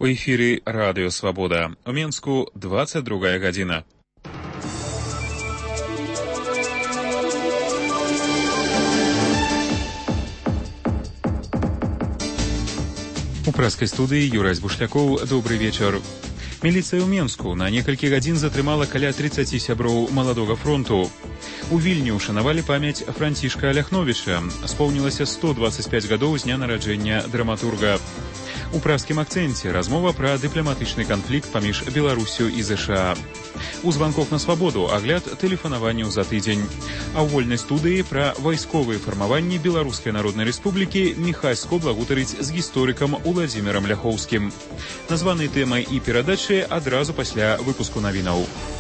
У эфіры Радыё Свабода. У Менску 22 гадзіна. У прэскай студыі Юрай Бушлякоў. Добры вечар. Міліцыя ў Менску на некалькі гадзін затрымала каля 30 сяброў маладога фронту. У Вільні ушанавалі памяць Францішка Ляхновіча. Споўнілася 125 гадоў з дня нараджэння драматурга. У пражскім акцэнце размова пра дыпламатычны канфлікт паміж Беларусю і ЗША. У званках на свабоду агляд тэлефанаванняў за тыдзень. А ў вольнай студыі пра вайсковыя фармаванні Беларускай Народнай Рэспублікі Міхайско благутарыць з гісторыкам Уладзімірам Ляхоўскім. Названыя тэмай і перадачы адразу пасля выпуску навінаў.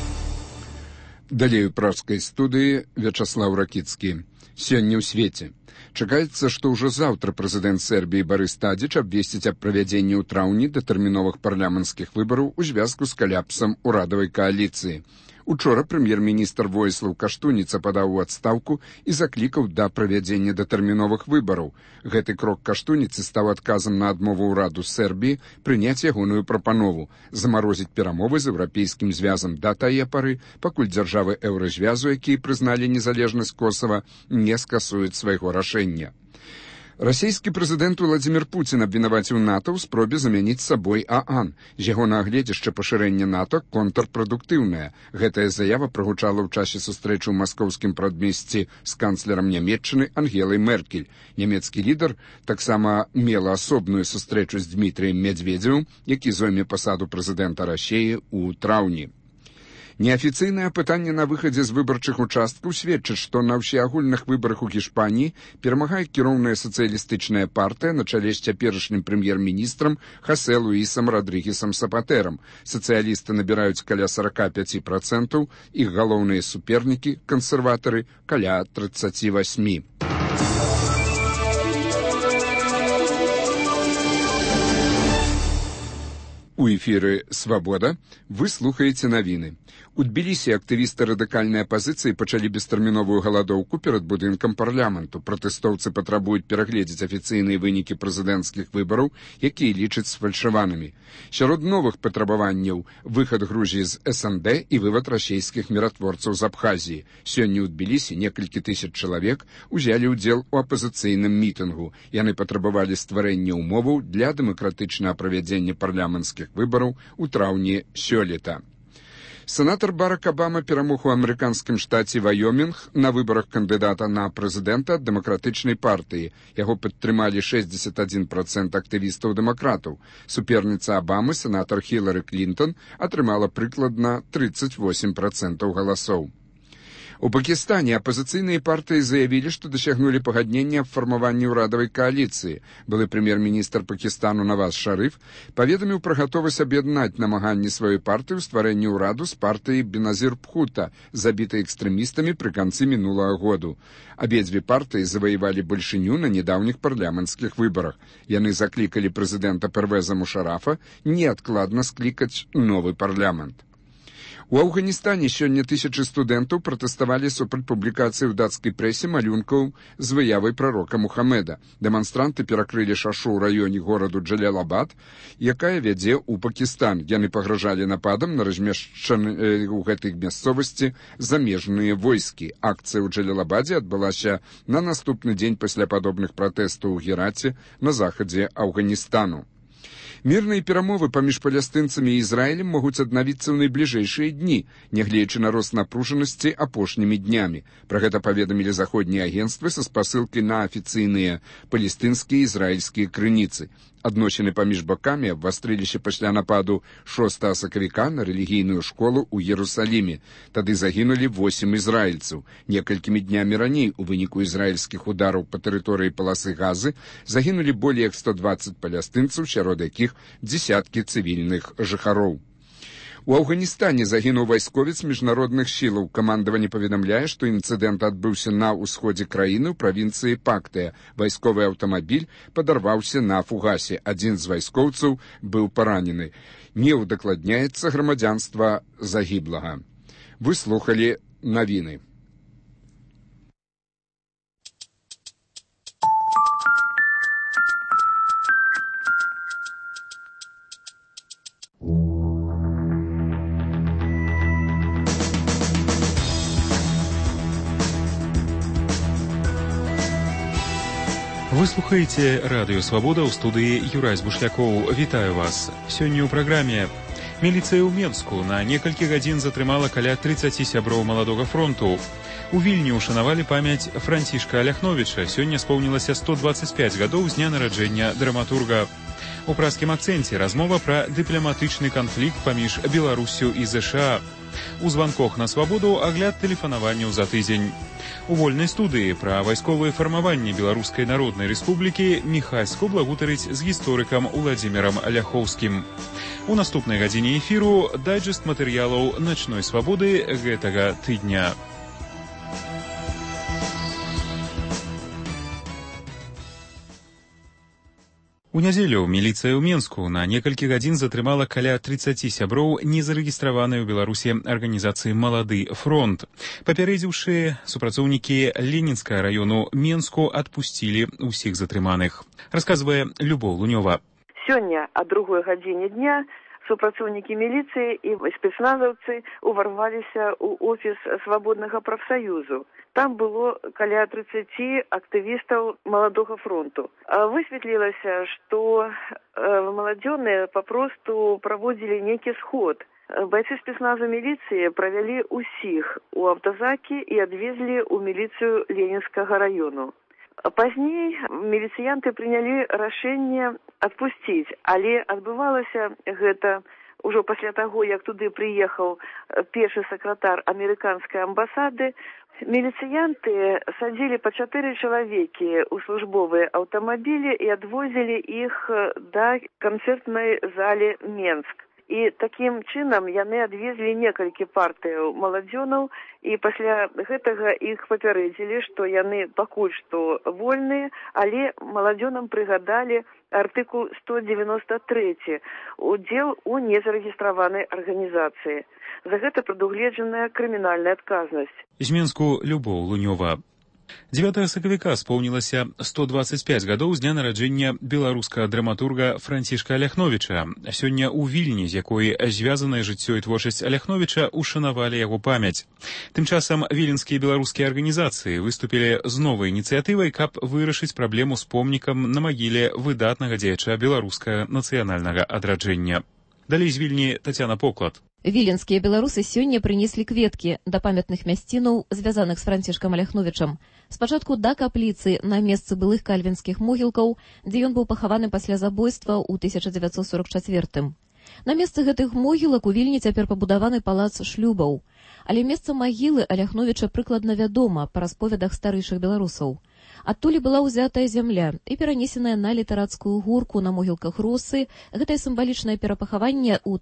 Далей у пражскай студыі Вячаслаў Ракіцкі. Сёння ў свеце. Чакаецца, што ўжо заўтра прэзідэнт Сербіі Барыс Тадзіч абвесціць аб правядзенні ў траўні датэрміновых парламенцкіх выбараў у звязку з каляпсам урадавай кааліцыі. Учора прэм'ер-міністр Воіслаў Каштуніца падаў у адстаўку і заклікаў да правядзення датэрміновых выбараў. Гэты крок Каштуніцы стаў адказам на адмову ўраду Сербіі прыняць ягоную прапанову замарозіць перамовы з еўрапейскім звязам да тае пары, пакуль дзяржавы еўразвязу, якія прызналі незалежнасць Косава, не скасуюць свайго рашэння. Расійскі прэзідэнт Уладзімір Пуцін абвінаваціў НАТО ў спробе замяніць сабой ААН. З ягонага гледзяшча пашырэнне НАТО контрпрадуктыўнае. Гэтая заява прагучала ў часе сустрэчы ў маскоўскім прадмесці з канцлерам Нямецчыны Ангелай Меркель. Нямецкі лідар таксама мела асобную сустрэчу з Дмітрыем Медведзевым, які зойме пасаду прэзідэнта Расіі ў траўні. Неафіцыйнае пытанне на выхадзе з выбарчых участкаў сведчыць, што на ўсеагульных выбарах у Гішпаніі перамагае кіроўная сацыялістычная партыя на чале з цяперашнім прэм'ер-міністрам Хасе Луісам Радрыгесам Сапатэрам. Сацыялісты набіраюць каля 45%, іх галоўныя супернікі, кансерватары, каля 38%. У эфіры «Свабода» вы слухаеце навіны. У Тбілісі актывісты радыкальнай апазіцыі пачалі бестэрміновую галадоўку перад будынкам парламенту. Пратэстоўцы патрабуюць перагледзець афіцыйныя вынікі прэзідэнцкіх выбараў, якія лічаць сфальшаванымі. Сярод новых патрабаванняў выхад Грузіі з СНД і вывад расійскіх міратворцаў з Абхазіі. Сёння ў Тбілісі некалькі тысяч чалавек узялі ўдзел у апазіцыйным мітынгу. Яны патрабавалі стварэння ўмоваў для дэмакратычнага правядзення парламенцкіх выбараў у траўні сёлета. Сенатор Барак Абама перамог у амерыканскім штаце Вайомінг на выбарах кандыдата на прэзідэнта ад дэмакратычнай партыі. Яго падтрымалі 61% актывістаў-дэмакратаў. Суперніца Абамы, сенатор Хілары Клінтон, атрымала прыкладна 38% галасоў. У Пакістане апазіцыйныя партыі заявілі, што дасягнулі пагаднення аб фармаванні ўрадавай кааліцыі. Былы прэм'ер-міністр Пакістану Наваз Шарыф паведаміў пра гатовасць аб'яднаць намаганні сваёй партыі ў стварэнні ўраду з партыяй Беназір Бхута, забітай экстрэмістамі пры канцы мінулага году. Абедзве партыі заваявалі большыню на нядаўніх парламенцкіх выбарах. Яны заклікалі прэзідэнта Первеза Мушарафа неадкладна склікаць новы парламент. У Афганістане сёння тысячы студэнтаў пратэставалі супраць публікацыі ў дацкай прэсе малюнкаў з выявай прарока Мухаммеда. Дэманстранты перакрылі шашу ў раёне гораду Джалялабад, якая вядзе ў Пакістан. Яны пагражалі нападам на размешчаныя ў гэтай мясцовасці замежныя войскі. Акцыя ў Джалялабадзе адбылася на наступны дзень пасля падобных пратэстаў у Гераце на захадзе Афганістану. Мірныя перамовы паміж палестынцамі і Ізраілем могуць аднавіцца ў найбліжэйшыя дні, нягледзячы на рост напружанасці апошнімі днямі. Пра гэта паведамілі заходнія агенцтвы са спасылкай на афіцыйныя палестынскія і ізраільскія крыніцы. Адносіны паміж бакамі абвастрыліся пасля нападу 6 сакавіка на рэлігійную школу ў Ерусаліме. Тады загінулі 8 ізраільцаў. Некалькімі днямі раней у выніку ізраільскіх удараў па тэрыторыі паласы Газы загінулі болей як 120 палестынцаў, сярод якіх дзесяткі цывільных жыхароў. У Афганістане загінуў вайсковец міжнародных сілаў. Камандаванне паведамляе, што інцыдэнт адбыўся на ўсходзе краіны ў правінцыі Пактыя. Вайсковы аўтамабіль падарваўся на фугасе. Адзін з вайскоўцаў быў паранены. Не ўдакладняецца грамадзянства загіблага. Вы слухалі навіны. Вы слухаеце радыё Свабода, ў студыі Юрай Бушлякоў. Вітаю вас. Сёння ў праграме. Міліцыя ў Менску на некалькі гадзін затрымала каля 30 сяброў маладога фронту. У Вільні ушанавалі памяць Францішка Аляхновіча. Сёння споўнілася 125 гадоў з дня нараджэння драматурга. У празкім акцэнце размова пра дыпламатычны канфлікт паміж Беларуссю і ЗША. У званках на Свабоду агляд тэлефанаванняў за тыдзень. У вольнай студыі пра вайсковыя фармаванні Беларускай Народнай Рэспублікі Міхальску благутарыць з гісторыкам Уладзімірам Ляхоўскім. У наступнай гадзіне эфіру дайджэст матэрыялаў начной свабоды гэтага тыдня. У нядзелю міліцыя ў Менску на некалькі гадзін затрымала каля 30 сяброў незарэгістраванай у Беларусі арганізацыі «Малады фронт». Папярэдзіўшы, супрацоўнікі Ленінскага раёну Менску адпусцілі ўсіх затрыманых. Расказвае Любоў Лунёва. Сёння о 2 гадзіне дня супрацоўнікі міліцыі і спецназаўцы уварваліся ў офіс Свабоднага прафсаюзу. Там было каля 30 актывістаў Маладога фронту. Высветлілася, што маладзёныя папросту праводзілі нейкі сход. Байцы спецназу міліцыі правялі ўсіх у аўтазакі і адвезлі ў міліцыю Ленінскага раёну. Пазней міліцыянты прынялі рашэнне адпусціць, але адбывалася гэта ўжо пасля таго, як туды прыехаў першы сакратар амерыканскай амбасады. Міліцыянты садзілі па 4 чалавекі ў службовыя аўтамабілі і адвозілі іх да канцэртнай залі Менск. І такім чынам яны адвезлі некалькі партыяў маладзёнаў, і пасля гэтага іх папярэдзілі, што яны пакуль што вольныя, але маладзёнам прыгадалі артыкул 193 «Удзел у незарэгістраванай арганізацыі». За гэта прадугледжаная крымінальная адказнасць. З Менску Любоў Лунёва. 9 сакавіка споўнілася 125 гадоў з дня нараджэння беларускага драматурга Францішка Аляхновіча. Сёння ў Вільні, з якой звязанае жыццё і творчасць Аляхновіча, ушанавалі яго памяць. Тым часам віленскія беларускія арганізацыі выступілі з новай ініцыятывай, каб вырашыць праблему з помнікам на магіле выдатнага дзеяча беларускага нацыянальнага адраджэння. Далей з Вільні Тацяна Поклад. Віленскія беларусы сёння прынеслі кветкі да памятных мясцінаў, звязаных з Францішкам Аляхновічам. Спачатку да капліцы на месцы былых кальвінскіх могілкаў, дзе ён быў пахаваны пасля забойства ў 1944. На месцы гэтых могілак у Вільні цяпер пабудаваны палац шлюбаў. Але месца магілы Аляхновіча прыкладна вядома па расповедах старэйшых беларусаў. Адтуль была ўзятая зямля і перанесеная на літарацкую горку на могілках Росы. Гэтае сімвалічнае перапахаванне ў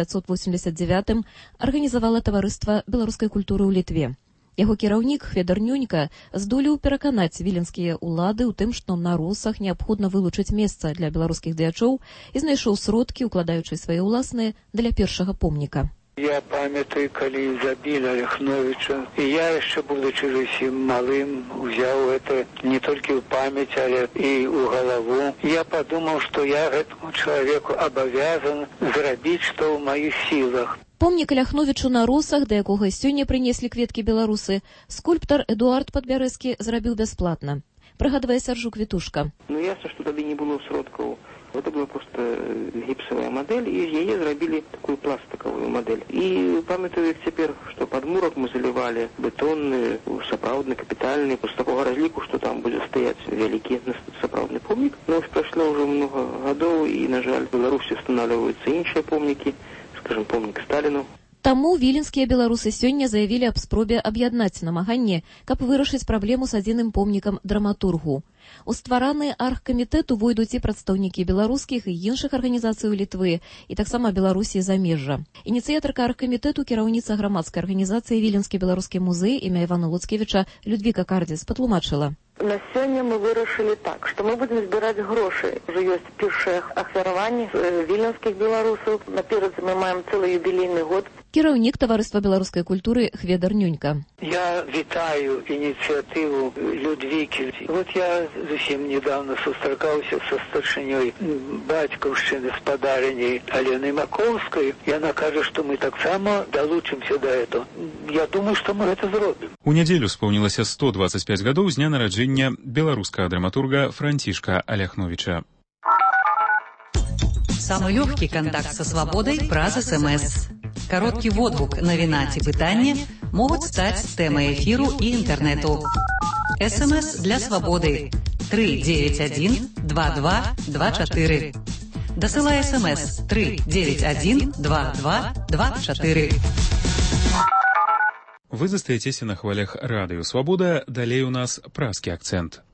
1989 арганізавала таварыства беларускай культуры ў Літве. Яго кіраўнік Хведар Нюнька здолеў пераканаць віленскія ўлады ў тым, што на Росах неабходна вылучыць месца для беларускіх дзеячоў і знайшоў сродкі, укладаючы свае ўласныя, для першага помніка. Я памятаю, калі забілі Аляхновіча, і я яшчэ, будучы зусім малым, узяў гэта не толькі ў памяць, але і ў галаву. Я падумаў, што я гэтаму чалавеку абавязан зрабіць, што ў маіх сілах. Помнік Аляхновічу на Росах, да якога сёння прынеслі кветкі беларусы, скульптар Эдуард Падбярэзкі зрабіў бясплатна. Прыгадвае Сяржук Вітушка. Ясна, што тады не было сродкаў. Это была просто гипсовая модель, и из нее зробили такую пластиковую модель. И памятаю теперь, что подмурок мы заливали бетонный, сапраўдный, капитальный, после такого разлику, что там будет стоять великий сапраўдный помник. Но прошло уже много годов, и, на жаль, в Беларуси устанавливаются іншие помники, скажем, помник Сталину. Таму віленскія беларусы сёння заявілі аб спробе аб'яднаць намаганне, каб вырашыць праблему з адзіным помнікам драматургу. У ствараны аргкамітэт увойдуць і прадстаўнікі беларускіх і іншых арганізацый Літвы, і таксама Беларусі і замежжа. Ініцыятарка аргкамітэту, кіраўніца грамадскай арганізацыі Віленскі беларускі музей імя Івана Луцкевіча Людвіка Кардзіс патлумачыла. На сёння мы вырашылі так, што мы будзем збіраць грошы. Уже ёсць першае ахвяраванне віленскіх беларусаў. Наперадзе мы маем цэлы юбілейны год. Кіраўнік таварыства беларускай культуры Хведар Нюнька. Я вітаю ініцыятыву Людвікі. Вот я зусім недавно сустракаўся са старшынёй бацькаўшчыны спадарыняй Алены Маковскай. Яна кажа, што мы таксама далучымся да этого. я думаю, што мы гэта зробім. У нядзелю споўнілася 125 гадоў з дня нараджэння беларускага драматурга Францішка Аляхновіча. Самый легкий контакт со свободой праз СМС. Короткий водгук, навіна ці пытанне могуць стаць тэмай эфіру і інтэрнэту. СМС для свободы 391 2224. Дасылай СМС 391 2224. Вы застаецеся на хвалях радыё Свабода, далей у нас празкі акцэнт.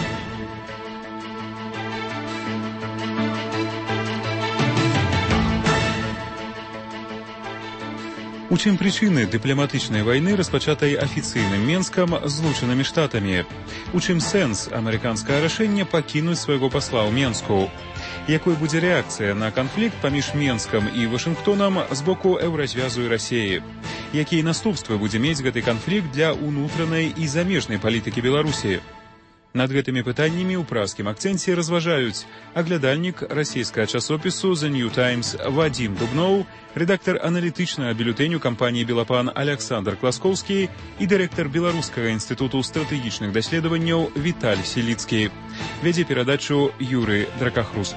У чым прычыны дыпламатычнай вайны, распачатай афіцыйным Менскам з Злучанымі Штатамі? У чым сэнс амерыканскага рашэння пакінуць свайго пасла ў Менску? Якой будзе рэакцыя на канфлікт паміж Менскам і Вашынгтонам з боку еўразвязу і Расіі? Якія наступствы будзе мець гэты канфлікт для ўнутранай і замежнай палітыкі Беларусі? Над гэтымі пытаннямі ў празкім акцэнце разважаюць аглядальнік расійскага часопісу The New Times Вадзім Дубноў, рэдактар аналітычнага бюлетэню кампаніі «Белапан» Аляксандр Класкоўскі і дырэктар Беларускага інстытуту стратэгічных даследаванняў Віталь Селіцкі. Вядзе перадачу Юры Дракахруст.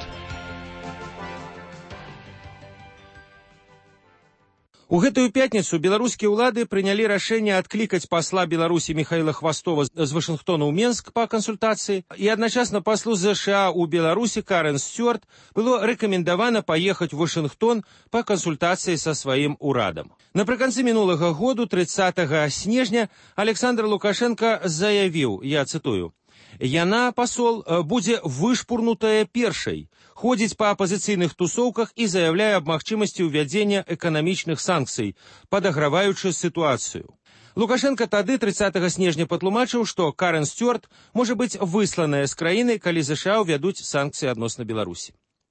У гэтую пятніцу беларускія ўлады прынялі рашэнне адклікаць пасла Беларусі Михаила Хвастова з Вашынгтона ў Менск па кансультацыі, і адначасна паслу США ў Беларусі Карен Стюарт было рэкамендавана паехаць у Вашынгтон па кансультацыі са сваім урадам. Напрыканцы мінулага году, 30 снежня, Александр Лукашенко заявіў, я цытую, «Яна, пасол, будзе вышпурнутая першай, ходзіць па апазіцыйных тусоўках і заяўляе аб магчымасці ўвядзення эканамічных санкцый, падаграваючы сітуацыю». Лукашенко тады 30 снежня патлумачыў, што Карен Стюарт можа быць высланая з краіны, калі США ўвядуць санкцыі адносна Беларусі.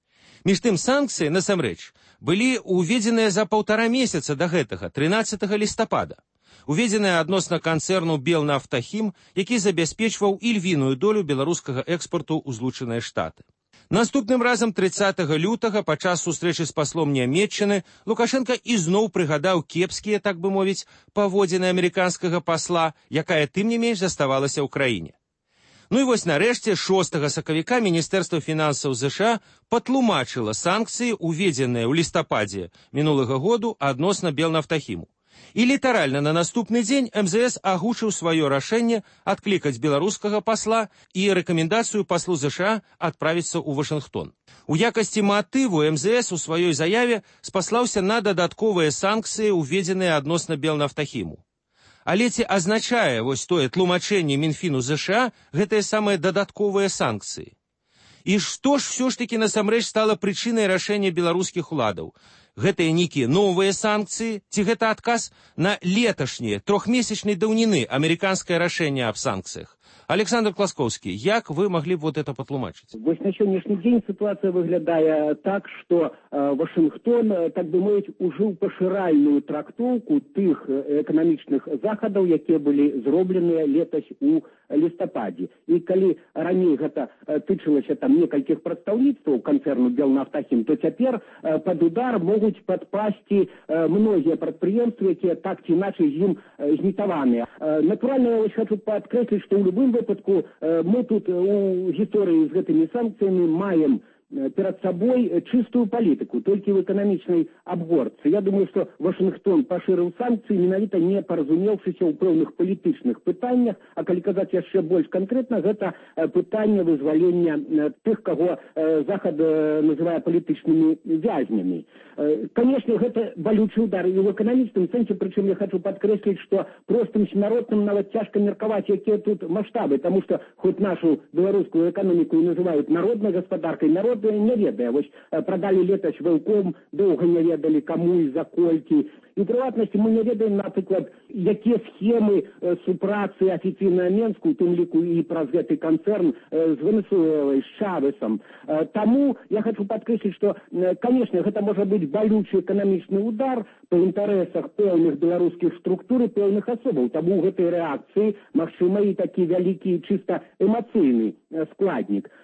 Між тым санкцыі, насамрэч, былі ўведзеныя за 1,5 месяца да гэтага, 13 лістапада. Уведзеная адносна канцэрну «Белнафтахім», які забяспечваў ільвіную долю беларускага экспарту ў Злучаныя Штаты. Наступным разам 30 лютага падчас сустрэчы з паслом Нямецчыны Лукашенко ізноў прыгадаў кепскія, так бы мовіць, паводзіны амерыканскага пасла, якая тым не менш заставалася ў краіне. Ну і вось нарэшце 6 сакавіка Міністэрства фінансаў США патлумачыла санкцыі, уведзеныя ў лістападзе мінулага году адносна «Белнафтахіму». І літаральна на наступны дзень МЗС агучыў сваё рашэнне адклікаць беларускага пасла і рэкамендацыю паслу США адправіцца ў Вашынгтон. У якасці матыву МЗС у сваёй заяве спаслаўся на дадатковыя санкцыі, уведзеныя адносна «Белнафтахіму». Але ці азначае вось тое тлумачэнне Мінфіну США гэтыя самыя дадатковыя санкцыі? І што ж ўсё ж такі насамрэч стала прычынай рашэння беларускіх уладаў? Гэтыя нейкія новыя санкцыі, ці гэта адказ на леташняе, трохмесячнай даўніны амерыканскае рашэнне аб санкцыях? Александр Класкоўскі, як вы могли вот это патлумачыць? Вось на сённяшні дзень сітуацыя выглядае так, што Вашынгтон, так бы мовіць, ужыў пашыральную трактоўку тых эканамічных захадаў, якія былі зробленыя летась у лістападзе. І калі раней гэта тычылася там некалькіх прадстаўніцтваў канцэрну «Белнафтахім», то цяпер пад удар могуць падпасці многія прадпрыемствы, якія так ці іначай з ім знітаваныя. Натуральна, я хочу падкрэсліць, што ў любым выпадку мы тут у гісторыі з гэтымі санкцыямі маем перад сабой чыстую палітыку, толькі ў эканамічнай абгортцы. Я думаю, што Вашынгтон пашырыў санкцыі, менавіта не паразумеўшыся ў пэўных палітычных пытаннях, а калі казаць яшчэ больш канкрэтна, гэта пытанне вызвалення тых, каго Захад называе палітычнымі вязнямі. Конечно, гэта балючы удар і ў эканамічным сэнсе, прычым я хочу падкрэсліць, што простым смяротным нават цяжка меркаваць, якія тут маштабы, таму што хоць нашу беларускую эканоміку і называюць народнай гаспадаркай, народ не ведае. Вось прадалі летась вэлком, доўга не ведалі, каму і за колькі. І ў прыватнасці мы не ведаем, напрыклад, якія схемы супрацы афіцыйнага Менску, у тым ліку і праз гэты канцэрн з Венесуэлай, з Чавесам. Таму я хочу падкрэсліць, што, конечно, гэта можа быць балючы эканамічны удар па інтарэсах пэўных беларускіх структур і пэўных асобаў. Таму ў гэтай рэакцыі магчыма і такі вялікі чыста эмацыйны складнік.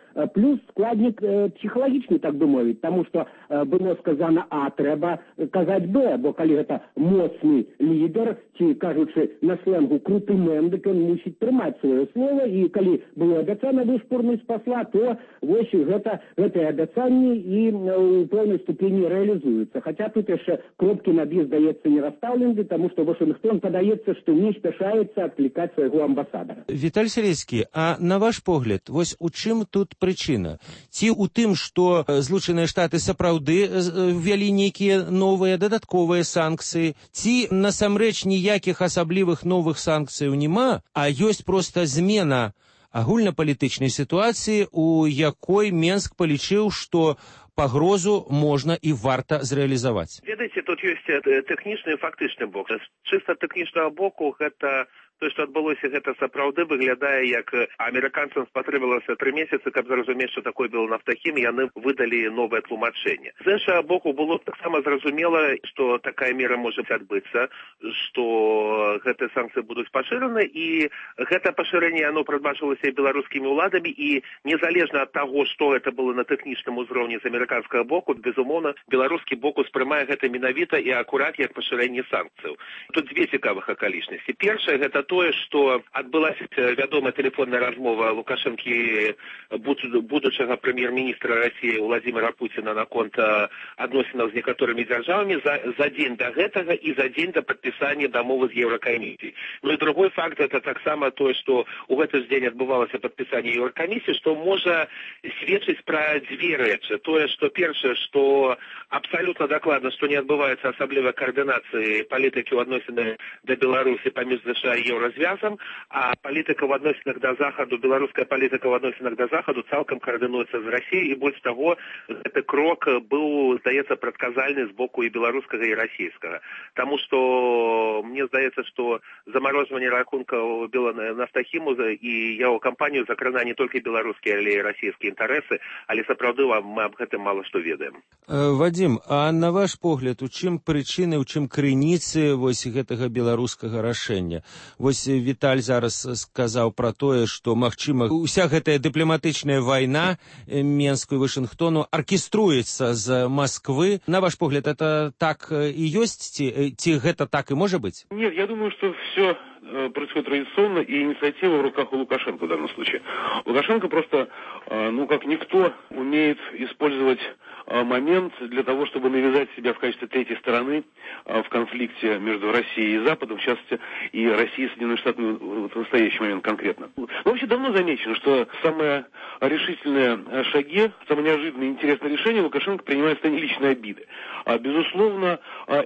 плюс складнік псіхалагічны, так бы мовіць, таму што было сказано А, трэба казаць Б, бо калі гэта моцны лідар, ці, кажучы на сленгу, круты мэн, дык ён мусіць трымаць сваё слово, і калі было абяцана вышпурнуць пасла, то вось гэтыя абяцанні і ў пэўнай ступені рэалізуюцца. Хаця тут яшчэ кропкі над «і», здаецца, не расстаўлены, таму што Вашынгтон падаецца, што не спяшаецца адклікаць свайго амбасадара. Віталій Селецкі, а на ваш погляд, вось у чым тут прычына? Ці ў тым, што Злучаныя Штаты сапраўды ввялі нейкія новыя дадатковыя санкцыі, ці насамрэч ніякіх асаблівых новых санкцыяў няма, а ёсць проста змена агульнапалітычнай сітуацыі, у якой Менск палічыў, што пагрозу можна і варта зрэалізаваць? Ведаеце, тут ёсць тэхнічны і фактычны бок. З чыста тэхнічнага боку гэта то, што адбылося, гэта сапраўды выглядае, як амерыканцам спатрэбілася 3 месяцы, каб зразумець, што такое Белнафтахім, і яны выдалі новае тлумачэнне. З іншага боку, было таксама зразумела, што такая мера можа адбыцца, што гэтыя санкцыі будуць пашыраны, і гэта пашырэнне, оно прадбачвалася і беларускімі ўладамі, і незалежна ад таго, што гэта было на тэхнічным узроўні з амерыканскага боку, безумоўна, беларускі бок успрымае гэта менавіта і акурат як пашырэнне санкцыяў. Тут дзве цікавых акалічнасці. Першае, гэта тое, што адбылася вядомая тэлефонная размова Лукашэнкі, будучага прэм'ер-міністра Расіі Владзіміра Пуціна наконт адносінаў з некаторымі дзяржавамі за дзень да гэтага і за дзень да падпісання дамовы з Еўракамісіяй. Ну і другой факт, гэта таксама тое, што ў гэты ж дзень адбывалася падпісанне Еўракамісіі, што можа сведчыць пра дзве рэчы. Тое, што першае, што абсалютна дакладна, што не адбываецца асаблівай каардынацыі палітыкі ў адносінах да Беларусі паміж ЗША і Еўразвязам, а палітыка в адносінах да Захаду, беларуская палітыка в адносінах да Захаду цалкам каардынуецца з Расіяй, і больш таго, гэты крок быў, здаецца, прадказальны з боку і беларускага, і расійскага. Таму што мне здаецца, што замарожванне рахункаў Белнафтахіму і яго кампанію закрана не толькі беларускія, але і расійскія інтарэсы, але сапраўды мы аб гэтым мала што ведаем. Вадзім, а на ваш погляд, у чым прычыны, у чым крыніцы вось гэтага беларускага рашэння? Вось Віталь зараз сказаў пра тое, што, магчыма, уся гэтая дыпламатычная вайна Менску і Вашынгтону аркеструецца з Москвы. На ваш погляд, это так і ёсць? Ці гэта так и может быть? Нет, я думаю, что все происходит традиционно, и инициатива в руках у Лукашенко в данном случае. Лукашенко просто, как никто, умеет использовать момент для того, чтобы навязать себя в качестве третьей стороны в конфликте между Россией и Западом, в частности, и Россией и Соединенными Штатами в настоящий момент конкретно. Вообще давно замечено, что самые решительные шаги, самые неожиданные и интересные решения Лукашенко принимает в состоянии личной обиды. Безусловно,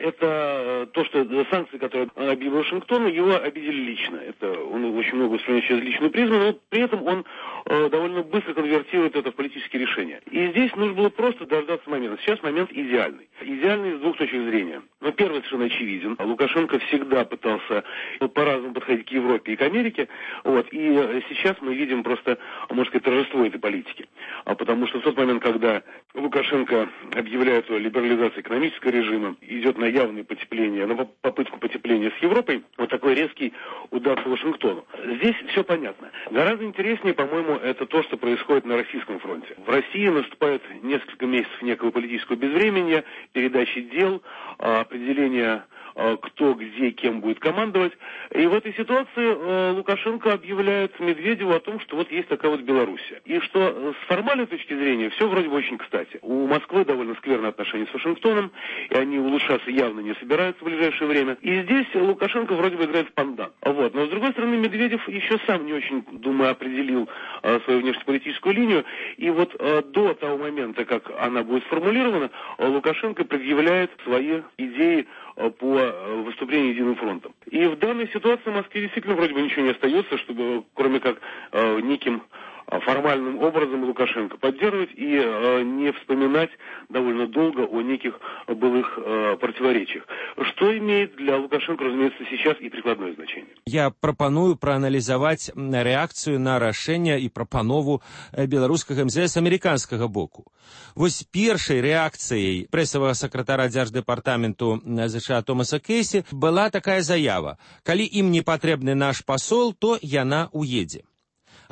это то, что санкции, которые объявил Вашингтон, его обидели лично. Это он очень много воспринимает через личную призму, но при этом он довольно быстро конвертирует это в политические решения. И здесь нужно было просто дождаться момента. Сейчас момент идеальный. Идеальный с двух точек зрения. Первый совершенно очевиден. Лукашенко всегда пытался по-разному подходить к Европе и к Америке. И сейчас мы видим просто, можно сказать, торжество этой политики. Потому что в тот момент, когда Лукашенко объявляет о либерализации экономического режима, идет на явное потепление, на попытку потепления с Европой, такой резкий удар по Вашингтону. Здесь все понятно. Гораздо интереснее, по-моему, это то, что происходит на российском фронте. В России наступает несколько месяцев некого политического безвременья, передачи дел, определения, кто, где, кем будет командовать. И в этой ситуации Лукашенко объявляет Медведеву о том, что вот есть такая вот Белоруссия. И что с формальной точки зрения все вроде бы очень кстати. У Москвы довольно скверные отношения с Вашингтоном, и они улучшаться явно не собираются в ближайшее время. И здесь Лукашенко вроде бы играет в пандан. Но с другой стороны, Медведев еще сам не очень, думаю, определил свою внешнеполитическую линию. И до того момента, как она будет сформулирована, Лукашенко предъявляет свои идеи по выступлению Единым фронтом. И в данной ситуации в Москве действительно вроде бы ничего не остается, чтобы, кроме как неким формальным образом Лукашенко поддерживать и не вспоминать довольно долго о неких былых противоречиях. Что имеет для Лукашенко, разумеется, сейчас и прикладное значение. Я прапаную прааналізаваць рэакцыю на рашэнне і прапанову беларускага МЗС амерыканскага боку. Вось першай рэакцыяй прэсавага сакратара дзярждэпартаменту ЗША Томаса Кейсі была такая заява: калі ім не патрэбны наш пасол, то яна уедзе.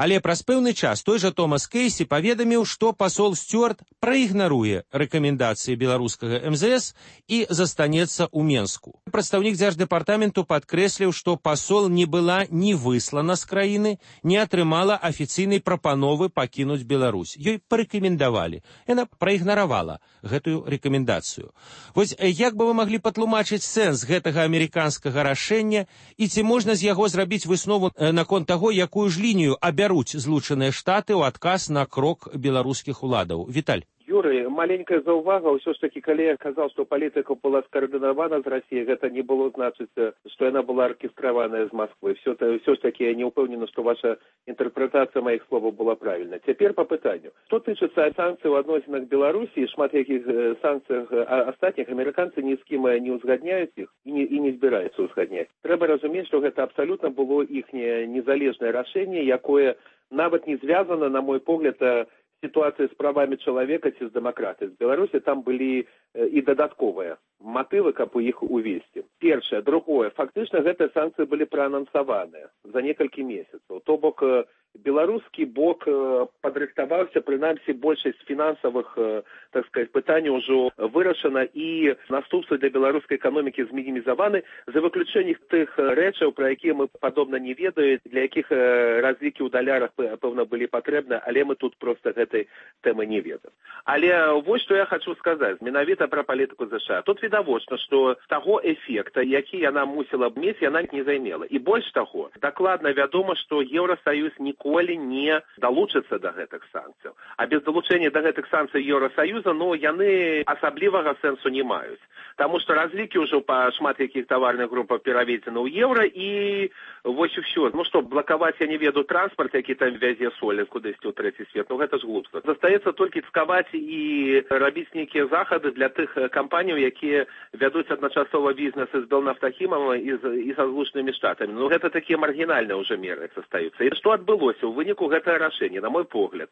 Але праз пэўны час той жа Томас Кейсі паведаміў, што пасол Стюарт праігнаруе рэкамендацыі беларускага МЗС і застанецца ў Менску. Прадстаўнік дзярждэпартаменту падкрэсліў, што пасол не была ні выслана з краіны, не атрымала афіцыйнай прапановы пакінуць Беларусь. Ёй парэкамендавалі. Яна праігнаравала гэтую рэкамендацыю. Вось як бы вы маглі патлумачыць сэнс гэтага амерыканскага рашэння і ці можна з яго зрабіць выснову наконт таго, якую ж лінію абяруць Злучаныя Штаты ў адказ на крок беларускіх уладаў? Віталь. Юрый, маленькая заўвага, ўсё ж такі, калі я казаў, што палітыка была скаардынавана з Расіяй, гэта не было значыць, што яна была аркестраваная з Масквы. Ўсё ж такі я не ўпэўнены, што ваша інтэрпрэтацыя маіх словаў была правільна. Цяпер па пытанню. Што тычыцца санкцый у адносінах Беларусі, шмат якіх санкцыях астатніх, амерыканцы ні з кім не ўзгадняюць іх і не збіраюцца ўзгадняць. Трэба разумець, што гэта абсалютна было іхняе незалежнае рашэнне, якое нават не звязана, на мой погляд, ситуация с правами человека ці з дэмакратыяй. З Беларусі там былі і дадатковыя матывы, каб іх увесці. Першае. Другое. Фактычна гэтыя санкцыі былі праанансаваныя за некалькі месяцаў. То бок беларускі бок падрыхтаваўся, прынамсі большасць фінансавых, так сказать, пытанняў ужо вырашана і наступствы для беларускай эканомікі змінімізаваны, за выключэннем тых рэчаў, пра якія мы падобна не ведаем, для якіх разлікі ў далярах пэўна былі патрэбны, але мы тут проста гэтай тэмы не ведаем. Але вось што я хочу сказаць, менавіта пра палітыку ЗША. Тут відавочна, што таго эфекта, які яна мусіла б мець, яна не займела. І больш таго, дакладна вядома, што Еўрасаюз ніколі не далучыцца да гэтых санкцыяў. А без далучэння да гэтых санкцый Еўрасаюза, яны асаблівага сэнсу не маюць. Таму што разлікі ўжо па шмат якіх таварных групах пераведзены ў еўра і вось і ўсё. Што, блакаваць, я не ведаю, транспарт, які там вязе соль кудысьці ў трэці свет, гэта ж глупства. Застаецца толькі цкаваць і рабіць нейкія захады для тых кампаніяў, якія вядуць адначасова бізнесы з Белнафтахімам і са Злучанымі Штатамі. Гэта такія маргінальныя ўжо меры застаюцца. І што адбылося ў выніку гэтага рашэння, на мой погляд?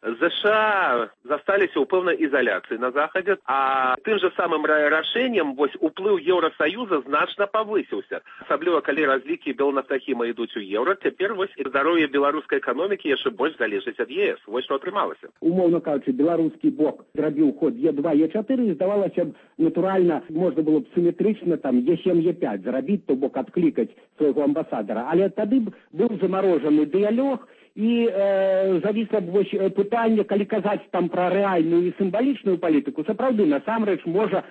ЗША засталіся ў пэўнай ізаляцыі на захадзе, а тым жа самым рашэннем уплыў Еўрасаюза значна павысіўся. Асабліва, калі разлікі Белнафтахіма ідуць у еўра, цяпер і здароўе беларускай эканомікі яшчэ больш залежыць ад ЕС. Вось што атрымалася. Умоўна кажучы, беларускі бок зрабіў ход Е2, Е4, і здавалася б, натуральна, можна было б сіметрычна там Е7, Е5 зрабіць, то бок адклікаць свайго амбасадара. Але тады б быў замарожаны дыялог, і завісла б вось пытанне, калі казаць там пра рэальную і сімвалічную палітыку, сапраўды, насамрэч, можа,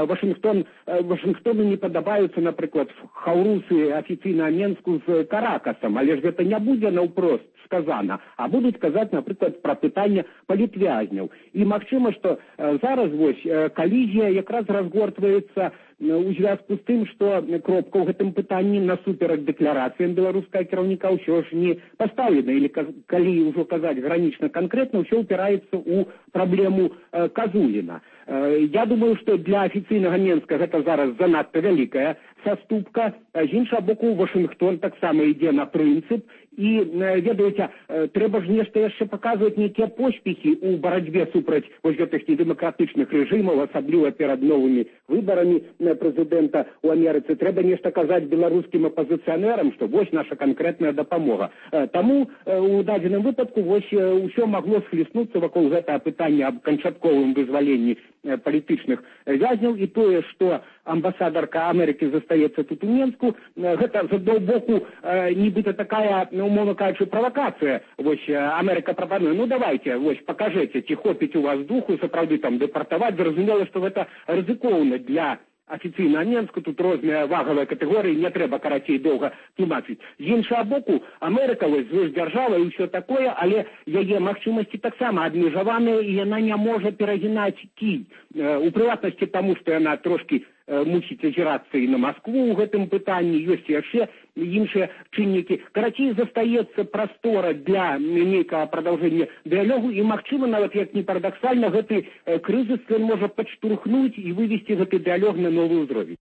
Вашынгтону не падабаюцца, напрыклад, хаўрусы афіцыйна Менску з Каракасам, але ж гэта не будзе наўпрост сказана, а будуць казаць, напрыклад, пра пытанне палітвязняў. І магчыма, што зараз вось калізія якраз разгортваецца у звязку з тым, што кропка ў гэтым пытанні насуперак дэкларацыям беларускага кіраўніка ўсё ж не пастаўлена, или калі ўжо казаць гранічна канкрэтна, ўсё ўпіраецца ў праблему Казуліна. Я думаю, што для афіцыйнага Менска гэта зараз занадта вялікая саступка. З іншага боку, Вашынгтон таксама ідзе на прынцып. І, ведаеце, трэба ж нешта яшчэ паказваць нейкія поспехі ў барацьбе супраць вось гэтых недэмакратычных рэжымаў, асабліва перад новымі выбарамі прэзідэнта ў Амерыцы. Трэба нешта казаць беларускім апазіцыянерам, што вось наша канкрэтная дапамога. Таму у дадзеным выпадку вось усё магло схліснуцца вакол гэтага пытання аб канчатковым вызваленні палітычных вязняў, і тое, што амбасадарка Амерыкі застаецца тут у Менску, гэта з аднаго боку нібыта такая, умовно кажучы, правакацыя. Вось Амерыка прапануе, давайте, вось пакажэце, ці хопіць у вас духу сапраўды там дэпартаваць. Зразумела, што гэта рызыкоўна для афіцыйна Менску, тут розныя вагавыя катэгорыі, не трэба карацей доўга тлумачыць. З іншага боку, Амерыка вось звышдзяржава і ўсё такое, але яе магчымасці таксама абмежаваныя, і яна не можа перагінаць кій. У прыватнасці таму, што яна трошкі мусіць азірацца і на Маскву ў гэтым пытанні, ёсць яшчэ іншыя чыннікі. Карацей, застаецца прастора для нейкага прадаўжэння дыялогу, і, магчыма, нават як не парадаксальна, гэты крызіс ён можа падштурхнуць і вывесці гэты дыялог на новы ўзровень.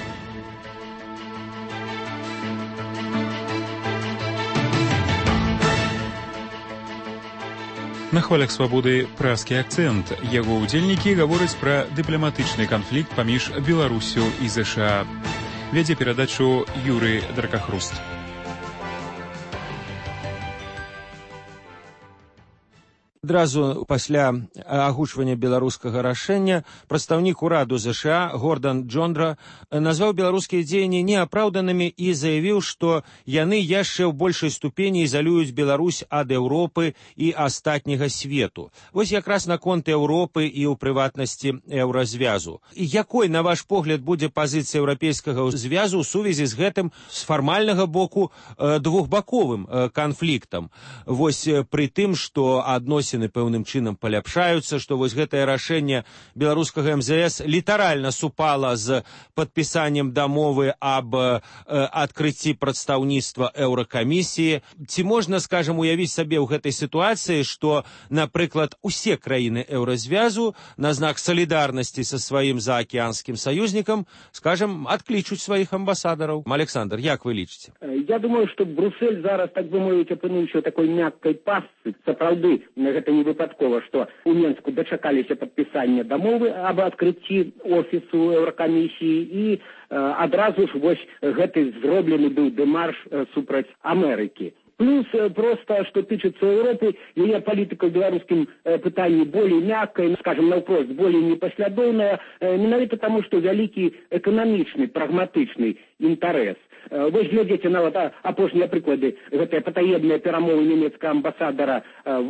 На хвалях свабоды пражскі акцэнт. Яго ўдзельнікі гавораць пра дыпламатычны канфлікт паміж Беларусю і ЗША. Вядзе перадачу Юрый Дракахруст. Адразу пасля агучвання беларускага рашэння прадстаўнік ураду ЗША Гордан Джондра назваў беларускія дзеянні неапраўданымі і заявіў, што яны яшчэ ў большай ступені ізалююць Беларусь ад Еўропы і астатняга свету. Вось якраз наконт Еўропы і ў прыватнасці еўразвязу. Якой, на ваш погляд, будзе пазіцыя еўрапейскага звязу ў сувязі з гэтым з фармальнага боку двухбаковым канфліктам? Вось пры тым, што адносіны пэўным чынам паляпшаюцца, што вось гэтае рашэнне беларускага МЗС літаральна супала з падпісаннем дамовы аб адкрыцці прадстаўніцтва Еўракамісіі. Ці можна, скажам, уявіць сабе ў гэтай сітуацыі, што, напрыклад, усе краіны еўразвязу на знак салідарнасці са сваім заакеанскім саюзнікам, скажам, адклічуць сваіх амбасадараў? Александр, як вы лічыце? Я думаю, што Брюссель зараз, так бы мовіць, апынуўся такой мяккай пасцы. Сапраўды, гэта не выпадкова, што у Менску дачакаліся падпісання дамовы аб адкрыцці офісу Еўракамісіі і адразу ж вось гэты зроблены быў дэмарш супраць Амерыкі. Плюс просто, что тычется Европы, ее политика в белорусском пытании более мягкая, скажем, наўпрост, более непослядоўная, менавіта тому, что великий экономичный, прагматычный интерес. Вось глядзіце нават апошнія прыклады, гэтыя патаемныя перамовы нямецкага амбасадара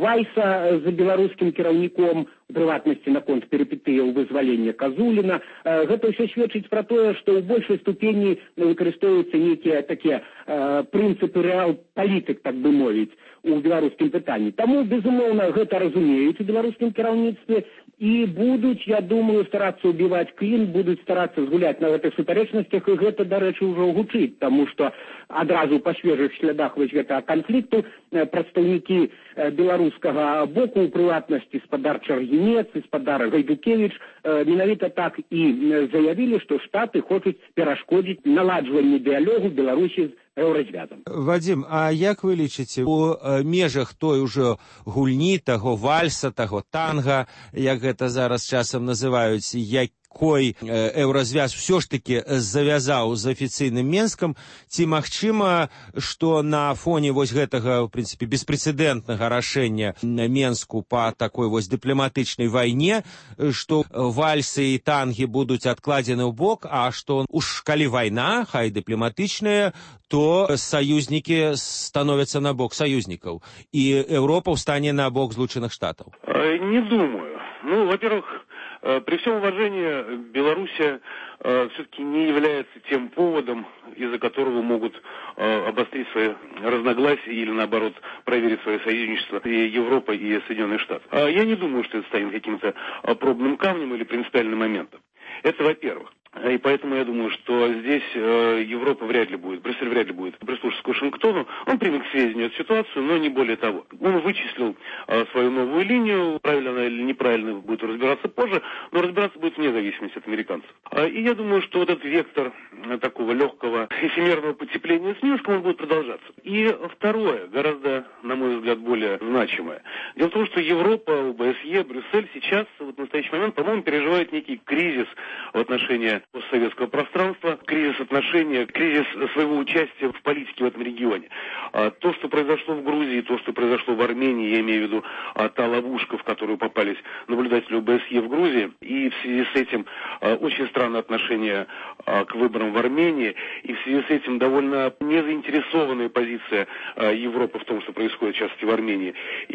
Вайса з беларускім кіраўніком, у прыватнасці наконт перыпетыяў вызвалення Казуліна. Гэта ўсё сведчыць пра тое, што ў большай ступені выкарыстоўваюцца нейкія такія прынцыпы рэал-палітык, так бы мовіць, у беларускім пытанні. Таму, безумоўна, гэта разумеюць у беларускім кіраўніцтве і будуць, я думаю, старацца ўбіваць клін, будуць старацца згуляць на гэтых супярэчнасцях, і гэта, дарэчы, ўжо гучыць, таму што адразу па свежых слядах вось гэтага канфлікту прадстаўнікі беларускага боку, у прыватнасці спадар Чаргінец і спадар Гайдукевіч, менавіта так і заявілі, што Штаты хочуць перашкодзіць наладжванню дыялогу Беларусі з еўразвязам. Вадзім, а як вы лічыце, у межах той ужо гульні, таго вальса, таго танга, як гэта зараз часам называюць, якой еўразвяз ўсё ж таки завязаў з афіцыйным Менскам, ці магчыма, што на фоне вось гэтага, в прынцыпе, беспрэцэдэнтнага рашэння Менску па такой вось дыпламатычнай вайне, што вальсы і тангі будуць адкладзены ў бок, а што уж калі вайна, хай дыпламатычная, то саюзнікі становяцца на бок саюзнікаў, і Еўропа ўстане на бок Злучаных Штатаў? Не думаю. Ну, во-первых, при всем уважении, Белоруссия все-таки не является тем поводом, из-за которого могут обострить свои разногласия или, наоборот, проверить свое союзничество и Европа, и Соединенные Штаты. Я не думаю, что это станет каким-то пробным камнем или принципиальным моментом. Это во-первых. И поэтому я думаю, что здесь Европа вряд ли будет, Брюссель вряд ли будет прислушиваться к Вашингтону. Он примет к сведению эту ситуацию, но не более того. Он вычислил свою новую линию, правильно она или неправильно будет разбираться позже, но разбираться будет вне зависимости от американцев. И я думаю, что вот этот вектор такого легкого эфемерного потепления с Минском, он будет продолжаться. И второе, гораздо, на мой взгляд, более значимое. Дело в том, что Европа, ОБСЕ, Брюссель сейчас, вот в настоящий момент, по-моему, переживает некий кризис в отношении постсоветского пространства, кризис отношения, кризис своего участия в политике в этом регионе. То, что произошло в Грузии, то, что произошло в Армении, я имею в виду та ловушка, в которую попались наблюдатели ОБСЕ в Грузии, и в связи с этим очень странное отношение к выборам в Армении, и в связи с этим довольно незаинтересованная позиция Европы в том, что происходит сейчас в Армении,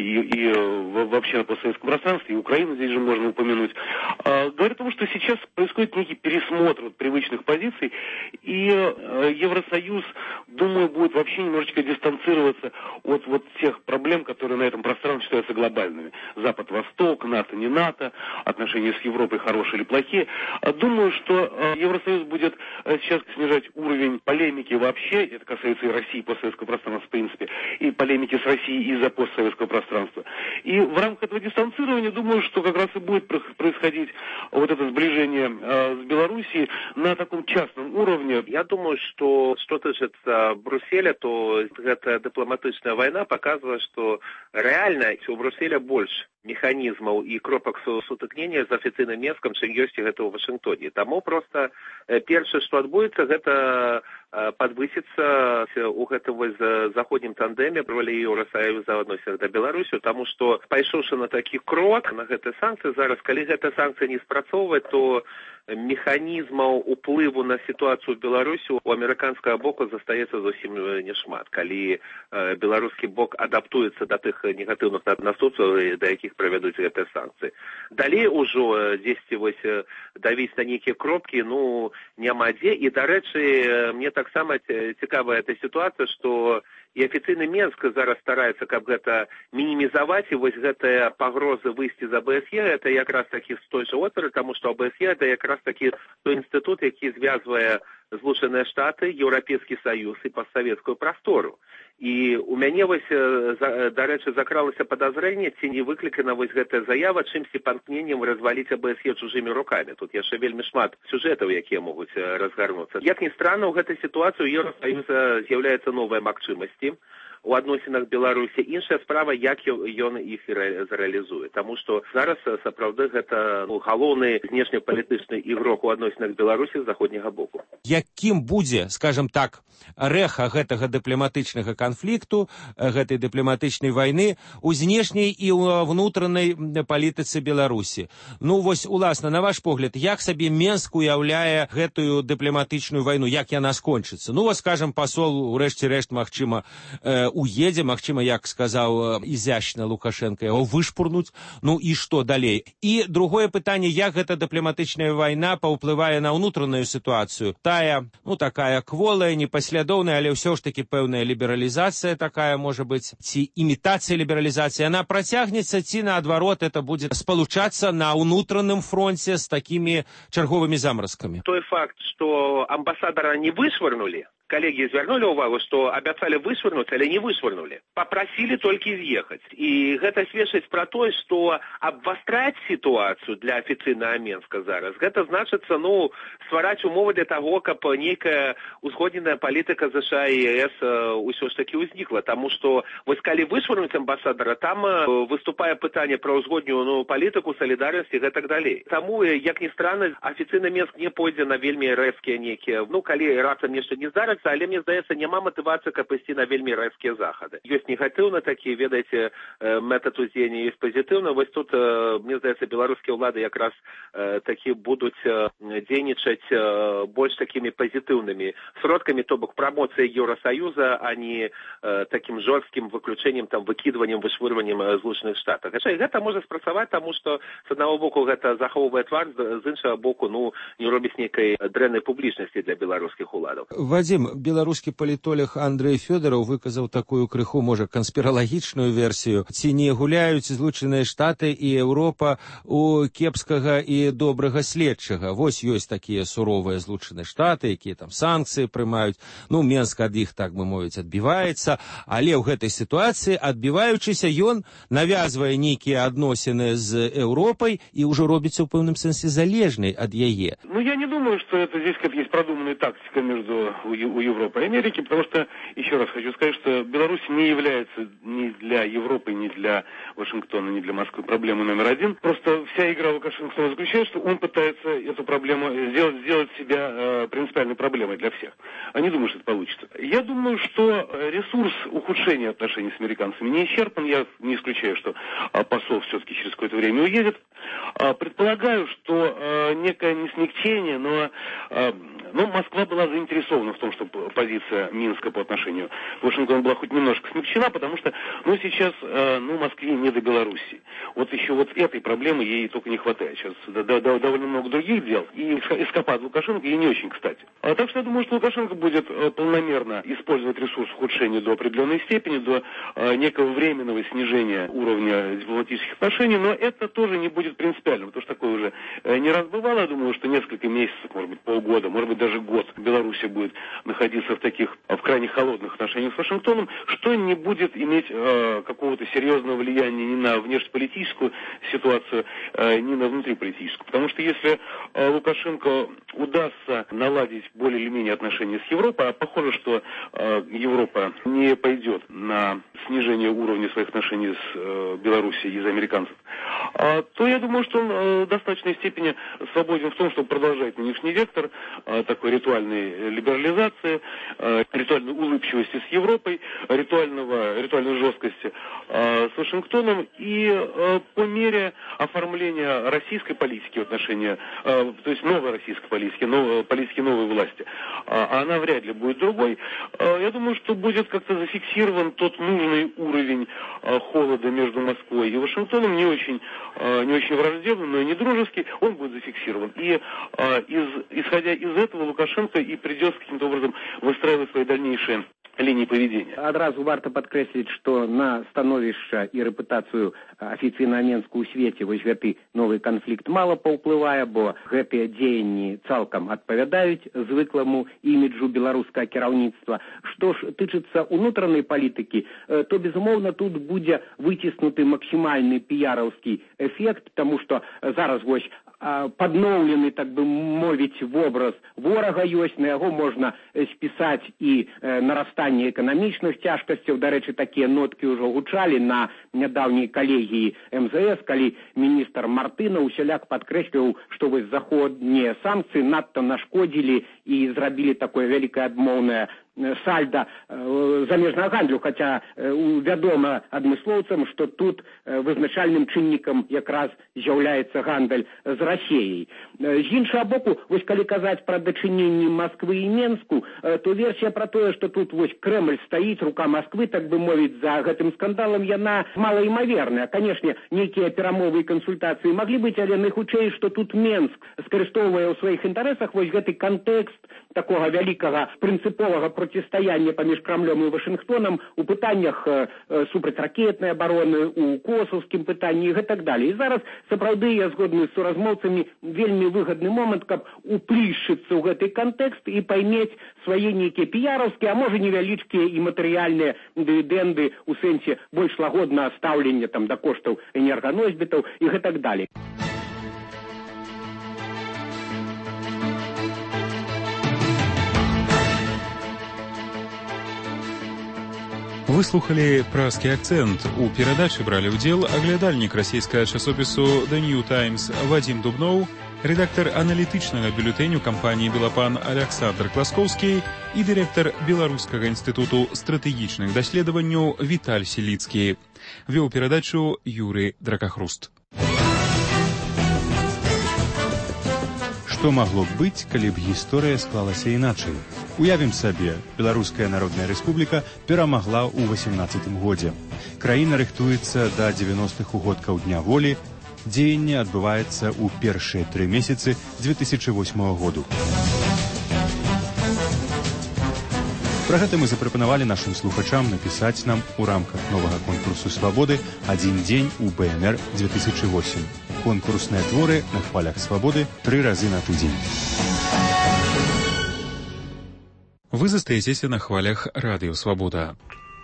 и вообще на постсоветском пространстве, и Украину здесь же можно упомянуть, говорит о том, что сейчас происходит некий пересмотр привычных позиций, и Евросоюз, думаю, будет вообще немножечко дистанцироваться от вот тех проблем, которые на этом пространстве считаются глобальными. Запад-Восток, НАТО, не НАТО, отношения с Европой хорошие или плохие. Думаю, что Евросоюз будет сейчас снижать уровень полемики вообще, это касается и России, и постсоветского пространства, в принципе, и полемики с Россией из-за постсоветского пространства. И в рамках этого дистанцирования, думаю, что как раз и будет происходить вот это сближение с Белоруссией на таком частном уровне. Я думаю, что тычыцца Брюсселя, то эта дипломатичная война показывает, что реально у Брюсселя больше механізмаў і кропак сутыкнення з афіцыйным Менскам, чым ёсць гэта ў Вашынгтоне. Таму проста першае, што адбудзецца, гэта подвысится у гэтага заходнім тандеме роля Еўросаюза ў адносінах да Беларусі, таму што пайшоўшы на такі крок, на гэтыя санкцыі, зараз, калі гэтая санкцыя не спрацоўвае, то механізмаў уплыву на сітуацыю ў Беларусі у амерыканскага боку застаецца зусім няшмат, калі беларускі бок адаптуецца да тых негатыўных наступстваў, да якіх правядуць гэтыя санкцыі. Далей ужо дзесьці давіць на нейкія кропкі, няма дзе. І, дарэчы, мне таксама цікавая эта сітуацыя, што і афіцыйны Менск зараз стараецца, каб гэта мінімізаваць, і гэтая пагроза выйсці з АБСЕ, гэта якраз такі з той жа оперы, таму што АБСЕ это якраз такі той інстытут, які звязвае Злучаныя Штаты, Еўрапейскі Саюз і постсавецкую прастору. І у мяне, дарэчы, закралася падазрэнне, ці не выклікана гэтая заява чымсьці памкненнем разваліць АБСЕ чужымі рукамі. Тут яшчэ вельмі шмат сюжэтаў, якія могуць разгарнуцца. Як ні странна, ў гэтай сітуацыі у Еўрасаюза з'яўляецца новая магчымасці у адносінах Беларусі. Іншая справа, як ён іх зарэалізуе. Таму што зараз сапраўды гэта галоўны знешнепалітычны ігрок у адносінах Беларусі з заходняга боку. Якім будзе, скажем так, рэха гэтага дыпламатычнага канфлікту, гэтай дыпламатычнай вайны у знешняй і ўнутранай палітыцы Беларусі? Уласна, на ваш погляд, як сабе Менск уяўляе гэтую дыпламатычную вайну, як яна скончыцца? Скажем, пасол, урэшце рэшт, магчыма, уедзе, магчыма, як сказаў изящна Лукашенко, яго вышпурнуць, і што далей? І другое пытанне, як гэта дыпламатычная вайна паўплывае на ўнутраную сітуацыю? Тая, такая кволая, непаслядоўная, але ўсё ж таки пэўная лібералізацыя такая, можа быць, ці імітацыя лібералізацыі, яна працягнецца, ці наадварот, это будзе спалучацца на ўнутраным фронце з такімі чарговымі замаразкамі? Той факт, што амбасадара не вышвырнулі, коллеги звярнули увагу, что обещали вышвырнуть, але не вышвырнули. Попросили только изъехать. И это сведчыць про то, что обвострять ситуацию для официального Менска зараз, это значит, ствараць умовы для того, каб некая узгодненая политика США и ЕС ўсё ж таки ўзнікла. Тому что, калі вышвырнуть амбасадора, там выступае пытанне про узгодненую политику, солидарность и так далее. Тому, як ни странно, официальный Менск не пойдзе на вельмі рэзкія некие, калі раптам нешта не здарыцца, але, мне здаецца, няма матывацыі, каб ісці на вельмі рэзкія захады. Ёсць негатыўна такія, ведаеце, метад уздзеяння, ёсць пазітыўна. Тут, мне здаецца, беларускія ўлады якраз такі будуць дзейнічаць больш такімі пазітыўнымі сродкамі, то бок прамоцыя Еўросаюза, а не такім жорсткім выключэннем, выкідваннем, вышвырваннем Злучаных Штатаў. Гэта можа спрацаваць, таму што з аднаго боку гэта захоўвае твар, з іншага боку, не робіць нейкай дрэннай публічнасці для беларускіх уладаў. Вадзім, беларускі палітолог Андрэй Фёдараў выказаў такую крыху, можа, канспіралагічную версію. Ці не гуляюць Злучаныя Штаты і Еўропа у кепскага і добрага следчага? Ёсць такія суровыя Злучаныя Штаты, якія санкцыі прымаюць. Менск ад іх, так бы мовіць, адбіваецца. Але ў гэтай сітуацыі, адбіваючыся, ён навязвае нейкія адносіны з Еўропай і ўжо робіцца ў пэўным сэнсе залежнай ад яе. Я не думаю, что это здесь как есть продуманная тактика между у Европы и Америки, потому что, еще раз хочу сказать, что Беларусь не является ни для Европы, ни для Вашингтона, ни для Москвы проблемой номер один. Просто вся игра Лукашенко заключается, что он пытается эту проблему сделать себя принципиальной проблемой для всех. А не думаю, что это получится. Я думаю, что ресурс ухудшения отношений с американцами не исчерпан. Я не исключаю, что посол все-таки через какое-то время уедет. Предполагаю, что некое не смягчение, но Москва была заинтересована в том, чтобы позиция Минска по отношению к Вашингтону была хоть немножко смягчена, потому что, сейчас, Москве не до Белоруссии. Еще этой проблемы ей только не хватает. Сейчас довольно много других дел, и эскапад Лукашенко ей не очень кстати. Так что я думаю, что Лукашенко будет полномерно использовать ресурс ухудшения до определенной степени, до некого временного снижения уровня дипломатических отношений, но это тоже не будет принципиально, потому что такое уже не раз бывало. Я думаю, что несколько месяцев, может быть, полгода, может быть, даже год Белоруссия будет находиться в крайне холодных отношениях с Вашингтоном, что не будет иметь какого-то серьезного влияния ни на внешнеполитические внутриполитическую ситуацию, ни на внутриполитическую. Потому что если Лукашенко удастся наладить более или менее отношения с Европой, а похоже, что Европа не пойдет на снижение уровня своих отношений с Белоруссией из-за американцев, то я думаю, что он в достаточной степени свободен в том, чтобы продолжать нынешний вектор такой ритуальной либерализации, ритуальной улыбчивости с Европой, ритуальной жесткости с Вашингтоном, и по мере оформления российской политики в отношении, то есть новой российской политики, политики новой власти, она вряд ли будет другой, я думаю, что будет как-то зафиксирован тот нужный уровень холода между Москвой и Вашингтоном, не очень враждебный, но и не дружеский, он будет зафиксирован. И исходя из этого Лукашенко и придется каким-то образом выстраивать свои дальнейшие линии поведения. Адразу варта падкрэсліць, што на становішча і рэпутацыю афіцыйна Менску ў свеце вось гэты новы канфлікт мала паўплывае, бо гэтыя дзеянні цалкам адпавядаюць звыкламу іміджу беларускага кіраўніцтва. Што ж тычыцца унутранай палітыкі, то безумоўна тут будзе выціснуты максімальны піяраўскі эфект, таму што зараз вось падноўлены, так бы мовіць, вобраз ворага ёсць, на яго можна спісаць і нарастанне эканамічных цяжкасцяў. Дарэчы, такія ноткі ўжо гучалі на нядаўняй калегіі МЗС, калі міністр Мартына усяляк падкрэсліў, што вось заходнія санкцыі надта нашкодзілі і зрабілі такое вялікае адмоўнае сальда замежнага гандлю, хаця вядома адмыслоўцам, што тут вызначальным чыннікам якраз з'яўляецца гандаль з Расіяй. З іншага боку, вось калі казаць пра дачыненні Масквы і Менску, то версія пра тое, што тут вось Крэмль стаіць, рука Масквы, так бы мовіць, за гэтым скандалам, яна малаімаверная. Канешне, нейкія перамовы і кансультацыі маглі быць, але найхутчэй, што тут Менск скарыстоўвае ў сваіх інтарэсах вось гэты кантэкст такога вялікага прынцыповага процістаяння паміж Крамлём і Вашингтонам у пытаннях супрацьракетнай абароны, у косаўскім пытанні і гэтак далей. І зараз, сапраўды, я згодны з суразмоўцамі, вельмі выгадны момант, каб уплішчыцца ў гэты кантэкст і паймець свае нейкія піяраўскія, а можа невялічкія і матэрыяльныя дывідэнды у сэнсе больш лагоднага стаўлення там да коштаў энерганосьбітаў і гэтак далей. Вы слухали «Пражскі акцэнт». У перадачы бралі ўдзел аглядальнік расійскага часопісу «The New Times» Вадзім Дубноў, рэдактар аналітычнага бюлетэню кампаніі «Белапан» Аляксандр Класкоўскі і дырэктар Беларускага інстытуту стратэгічных даследаванняў Віталь Селіцкі. Вёў перадачу Юрый Дракахруст. Што магло б быць, калі б гісторыя склалася іначай? Уявім сабе, Беларуская Народная Рэспубліка перамагла ў 18-м годзе. Краіна рыхтуецца да 90-х угодкаў Дня волі. Дзеянне адбываецца ў першыя 3 месяцы 2008 году. Пра гэта мы запрапанавалі нашым слухачам напісаць нам у рамках новага конкурсу «Свабоды» «Адзін дзень у БНР 2008». Конкурсныя творы на хвалях «Свабоды» 3 разы на тыдзень. Вы застаецеся на хвалях радыё «Свабода».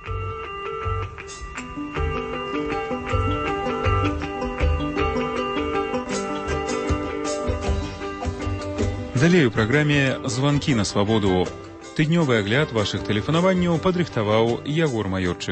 Далей у праграме «Званкі на свабоду». Тыднёвы агляд вашых тэлефанаванняў падрыхтаваў Ягор Маёрчык.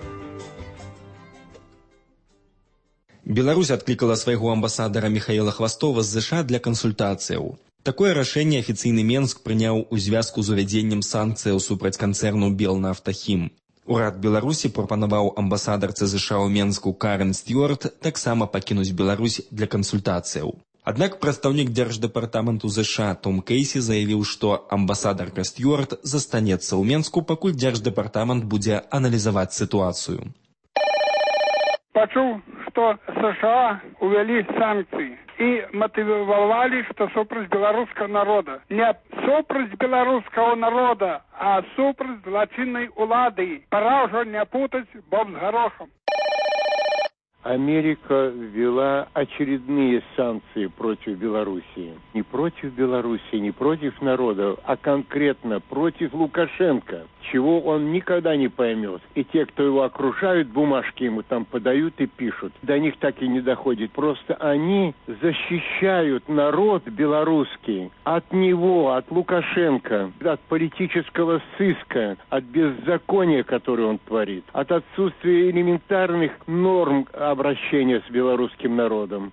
Беларусь адклікала свайго амбасадара Михаила Хвастова з ЗША для кансультацыяў. Такое рашэнне афіцыйны Менск прыняў у звязку з увядзеннем санкцыяў супраць канцэрну «Белнафтахім». Урад Беларусі прапанаваў амбасадарцы ЗША ў Менску Карен Стюарт таксама пакінуць Беларусь для кансультацыяў. Аднак прадстаўнік Дзярждэпартаменту ЗША Том Кейсі заявіў, што амбасадарка Стюарт застанецца ў Менску, пакуль Дзярждэпартамент будзе аналізаваць сітуацыю. Пачуў, што США увялі санкцыі і матывавалі, што супраць беларускага народа. Не супраць беларускага народа, а супраць злачыннай улады. Пора ўжо не путаць боб з гарохам. Америка ввела очередные санкции против Белоруссии. Не против Белоруссии, не против народа, а конкретно против Лукашенко, чего он никогда не поймет. И те, кто его окружают, бумажки ему там подают и пишут. До них так и не доходит. Просто они защищают народ белорусский от него, от Лукашенко, от политического сыска, от беззакония, которое он творит, от отсутствия элементарных норм обращения с белорусским народом.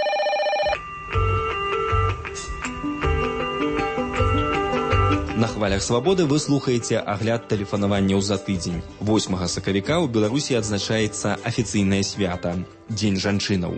На хвалях свабоды вы слухаеце агляд тэлефанаванняў за тыдзень. 8 сакавіка ў Беларусі адзначаецца афіцыйнае свята – Дзень жанчынаў.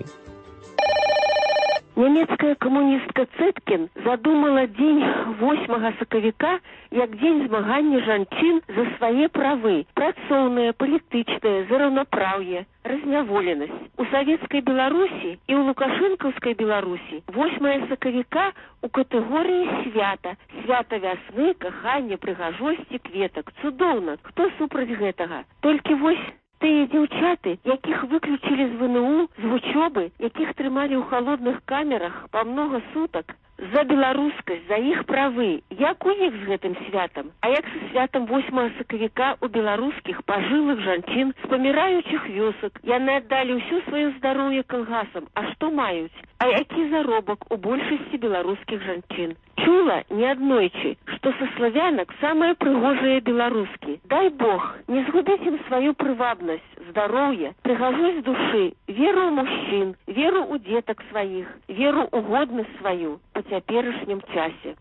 Нямецкая камуністка Цэткін задумала дзень 8 сакавіка як дзень змагання жанчын за свае правы, працоўнае, палітычнае, за раўнапраўе, разняволенасць. У савецкай Беларусі і ў лукашэнкаўскай Беларусі 8 сакавіка у катэгорыі свята. Свята вясны, кахання, прыгажосці, кветак. Цудоўна. Хто супраць гэтага? Толькі вось тыя дзяўчаты, якіх выключылі з ВНУ, з вучобы, якіх трымалі ў халодных камерах па многа сутак, за беларускасць, за іх правы. Як у іх з гэтым святам? А як са святам 8 сакавіка у беларускіх пажылых жанчын з паміраючых вёсак? Яны аддалі ўсё сваё здароўе калгасам. А што маюць? А які заробак у большасці беларускіх жанчын? Чула неаднойчы, што са славянак самыя прыгожыя беларускі. Дай Бог, не згубіць ім сваю прывабнасць, здароўе, прыгажосць душы, веру ў мужчын, веру ў дзетак сваіх, веру ў годнасць сваю па цяперашнім часе.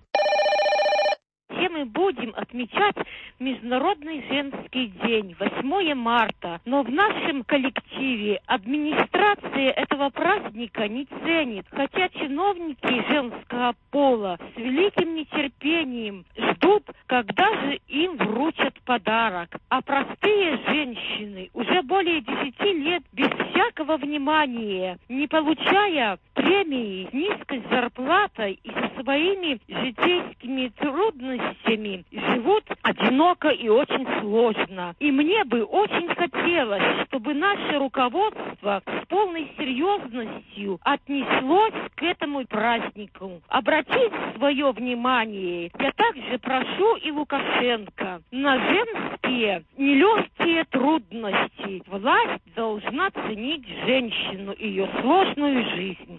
Все мы будем отмечать Международный женский день, 8 марта. Но в нашем коллективе администрация этого праздника не ценит. Хотя чиновники женского пола с великим нетерпением ждут, когда же им вручат подарок. А простые женщины уже более 10 лет без всякого внимания, не получая премии, с низкой зарплатой и со своими житейскими трудностями, живут одиноко и очень сложно. И мне бы очень хотелось, чтобы наше руководство с полной серьезностью отнеслось к этому празднику. Обратить свое внимание, я также прошу и Лукашенко, на женские нелегкие трудности. Власть должна ценить женщину и ее сложную жизнь.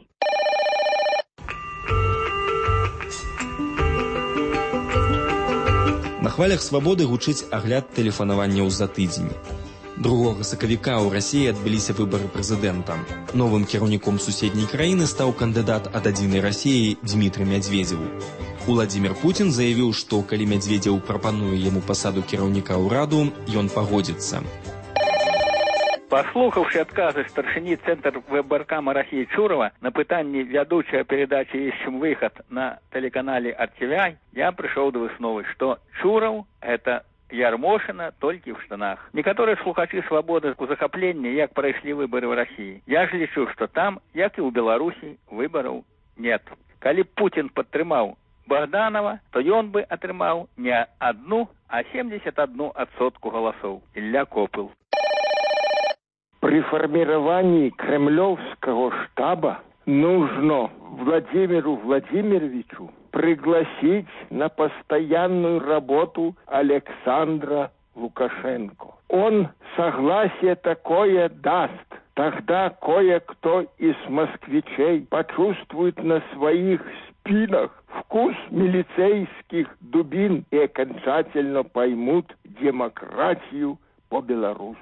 На хвалях свабоды гучыць агляд тэлефанаванняў за тыдзень. 2 сакавіка ў Расіі адбыліся выбары прэзідэнта. Новым кіраўніком суседняй краіны стаў кандыдат ад адзінай Расіі Дмітрый Мядзведзеў. Уладзімір Пуцін заявіў, што калі Мядзведзеў прапануе яму пасаду кіраўніка ўраду, ён пагодзіцца. Послухавши отказы старшини Центр выборкама России Чурова на пытанне ведущего передачи «Ищем выход» на телеканале RTVI, я пришел до высновы, что Чуров – это Ярмошина только в штанах. Некоторые слухачи свободы у захопления, як пройшли выборы в России. Я же лечу, что там, як и у Беларуси, выборов нет. Коли Путин подтримал Богданова, то он бы отрымал не 1, а 71% голосов. Илья Копыл. При формировании кремлевского штаба нужно Владимиру Владимировичу пригласить на постоянную работу Александра Лукашенко. Он согласие такое даст. Тогда кое-кто из москвичей почувствует на своих спинах вкус милицейских дубин и окончательно поймут демократию по-белорусски.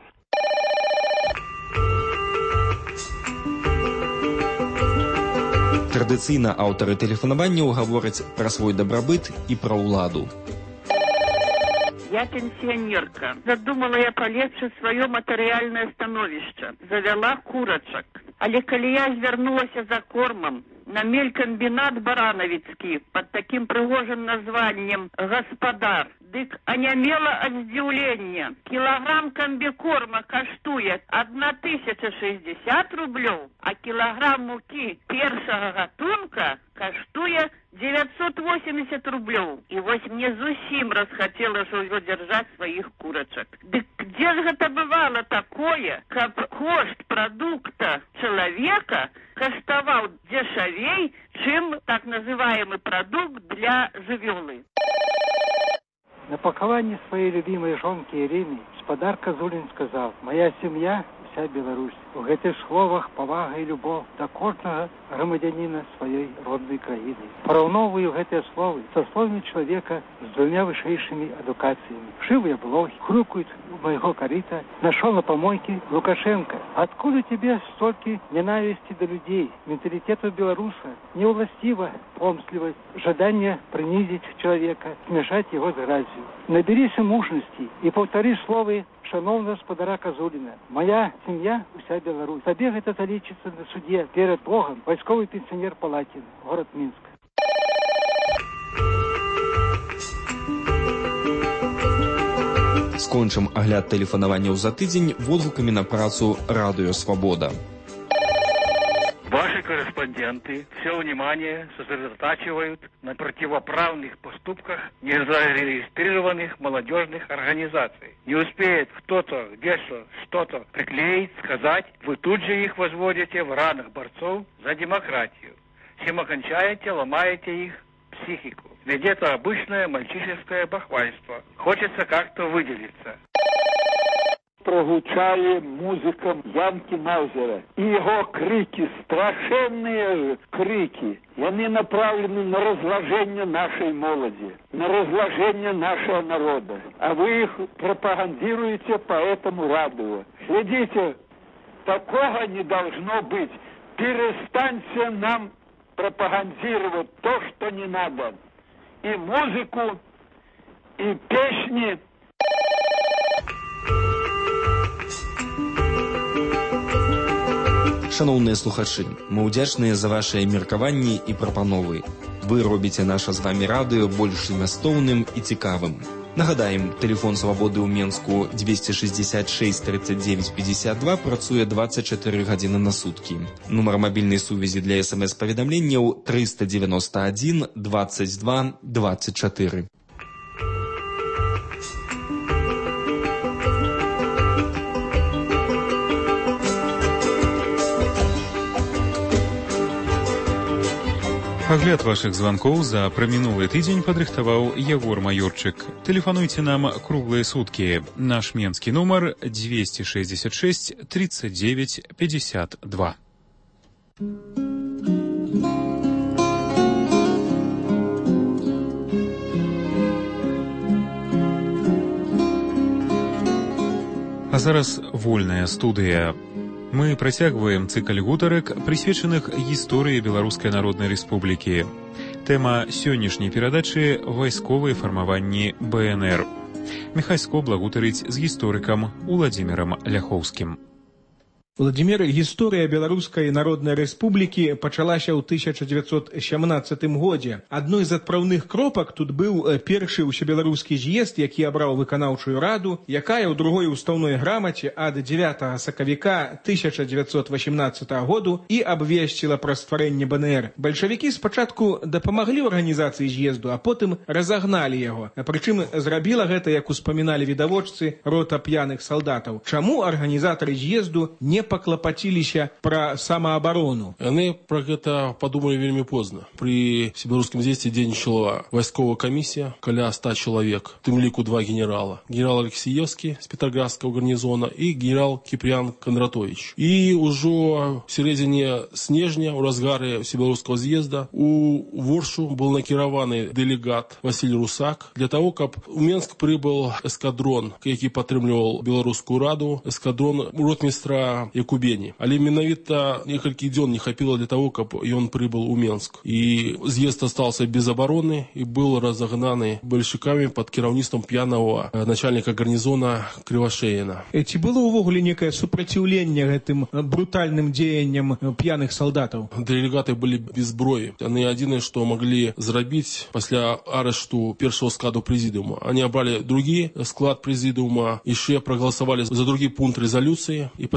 Традыцыйна аўтары тэлефанаванняў гавораць пра свой дабрабыт і пра ўладу. Я пенсионерка. Задумала я полепшить свое материальное становище. Завела курочек. Але коли я звернулась за кормом на мелькомбинат Барановицкий под таким пригожим названием «Господар», дык онямела от здивления. Килограмм комбикорма коштует 1060 рублей, а килограмм муки першого гатунка каштуе 980 рублёў. І вось мне зусім расхацелася ўжо дзяржаць сваіх курачак. Дык дзе ж гэта бывала такое, каб кошт прадукта чалавека каштаваў дзешавей, чым так называемый продукт для жывёлы. На пахаванні своей любимой жонки Ирины господар Козулин сказал: «Моя семья – вся Беларусь». У гэтых словах павага і любоў да кожнага грамадзяніна сваёй роднай краіны. Параўноўваю гэтыя словы са словамі чалавека з двумя вышэйшымі адукацыямі. Шывыя блохи хрюкают у моего корита. Нашел на помойке Лукашенко. Откуда тебе столько ненависти до людей? Менталитету белоруса невластива помстливость, жадание принизить человека, смешать его с грязью. Наберись мужности и повтори словы шановного господара Козулина. Моя семья – вся Беларусь. Табе гэта залічыцца на суде перед Богом. Войсковый пенсионер Палатин, город Минск. Скончым агляд тэлефанаванняў за тыдзень водгукамі на працу «Радио Свобода». Ваши корреспонденты все внимание сосредотачивают на противоправных поступках незарегистрированных молодежных организаций. Не успеет кто-то где-то что-то приклеить, сказать, вы тут же их возводите в ранг борцов за демократию. Чем окончаете, ломаете их психику. Ведь это обычное мальчишеское бахвальство. Хочется как-то выделиться. Прогучали музыка Янки Маузера. И его крики, страшенные крики, и они направлены на разложение нашей молоди, на разложение нашего народа. А вы их пропагандируете по этому радио. Следите, такого не должно быть. Перестаньте нам пропагандировать то, что не надо. И музыку, и песни. Шановныя слухачы, мы ўдзячныя за вашыя меркаванні і прапановы. Вы робіце наша з вамі радыё больш змястоўным і цікавым. Нагадаем, тэлефон свабоды ў Менску 266 39 52 працуе 24 гадзіны на суткі. Нумар мабільнай сувязі для СМС-паведамленняў 391 22 24. Агляд вашых званкоў за прамінулы тыдзень падрыхтаваў Ягор Маёрчык. Тэлефануйце нам круглыя суткі. Наш менскі нумар 266 39 52. А зараз вольная студыя. Мы працягваем цыкл гутарак, прысвечаных гісторыі Беларускай Народнай Рэспублікі. Тэма сённяшняй перадачы – вайсковыя фармаванні БНР. Міхай Скобла гутарыць з гісторыкам Уладзімірам Ляхоўскім. Владимир, гісторыя Беларускай Народнай Рэспублікі пачалася ў 1917 годзе. Адной з адпраўных кропак тут быў першы ўсебеларускі з'езд, які абраў выканаўчую раду, якая ў другой устаўной грамаце ад 9 сакавіка 1918 году і абвесціла пра стварэнне БНР. Бальшавікі спачатку дапамаглі ў арганізацыі з'езду, а потым разагналі яго. Прычым зрабіла гэта, як успаміналі відавочцы, рота п'яных салдатаў. Чаму арганізатары з'езду не паклапаціліся пра самаабарону? Яны пра гэта падумалі вельмі позна. Пры всебеларускім з'ездзе дзейнічала вайсковая камісія, каля 100 чалавек, тым ліку 2 генерала. Генерал Алексеевскі з Петроградскага гарнізона і генерал Кіпрян Кондратович. І ўжо в сярэдзіне снежня, у разгары всебеларускага з'езда, у Воршу быў накіраваны дэлегат Васіль Русак для таго, каб у Менск прыбыл эскадрон, які падтрымліваў беларускую раду, эскадрон ротмістра Якубені. Але менавіта некалькі дзён не хапіла для того, каб ён прыбыл у Менск. І з'езд остался без обороны і был разогнаны бальшавікамі под кіраўніцтвам п'янага начальника гарнізона Кривошеіна. Ці было ўвогуле некае супраціўленне гэтым брутальным дзеянням п'яных салдатаў? Дэлегаты былі без зброі. Яны адзінае, што маглі зрабіць пасля арышту першого складу прэзідыума. Они абралі другі склад прэзідыума, яшчэ прагаласавалі за другі пункт рэзалюцыі, і пасля гэта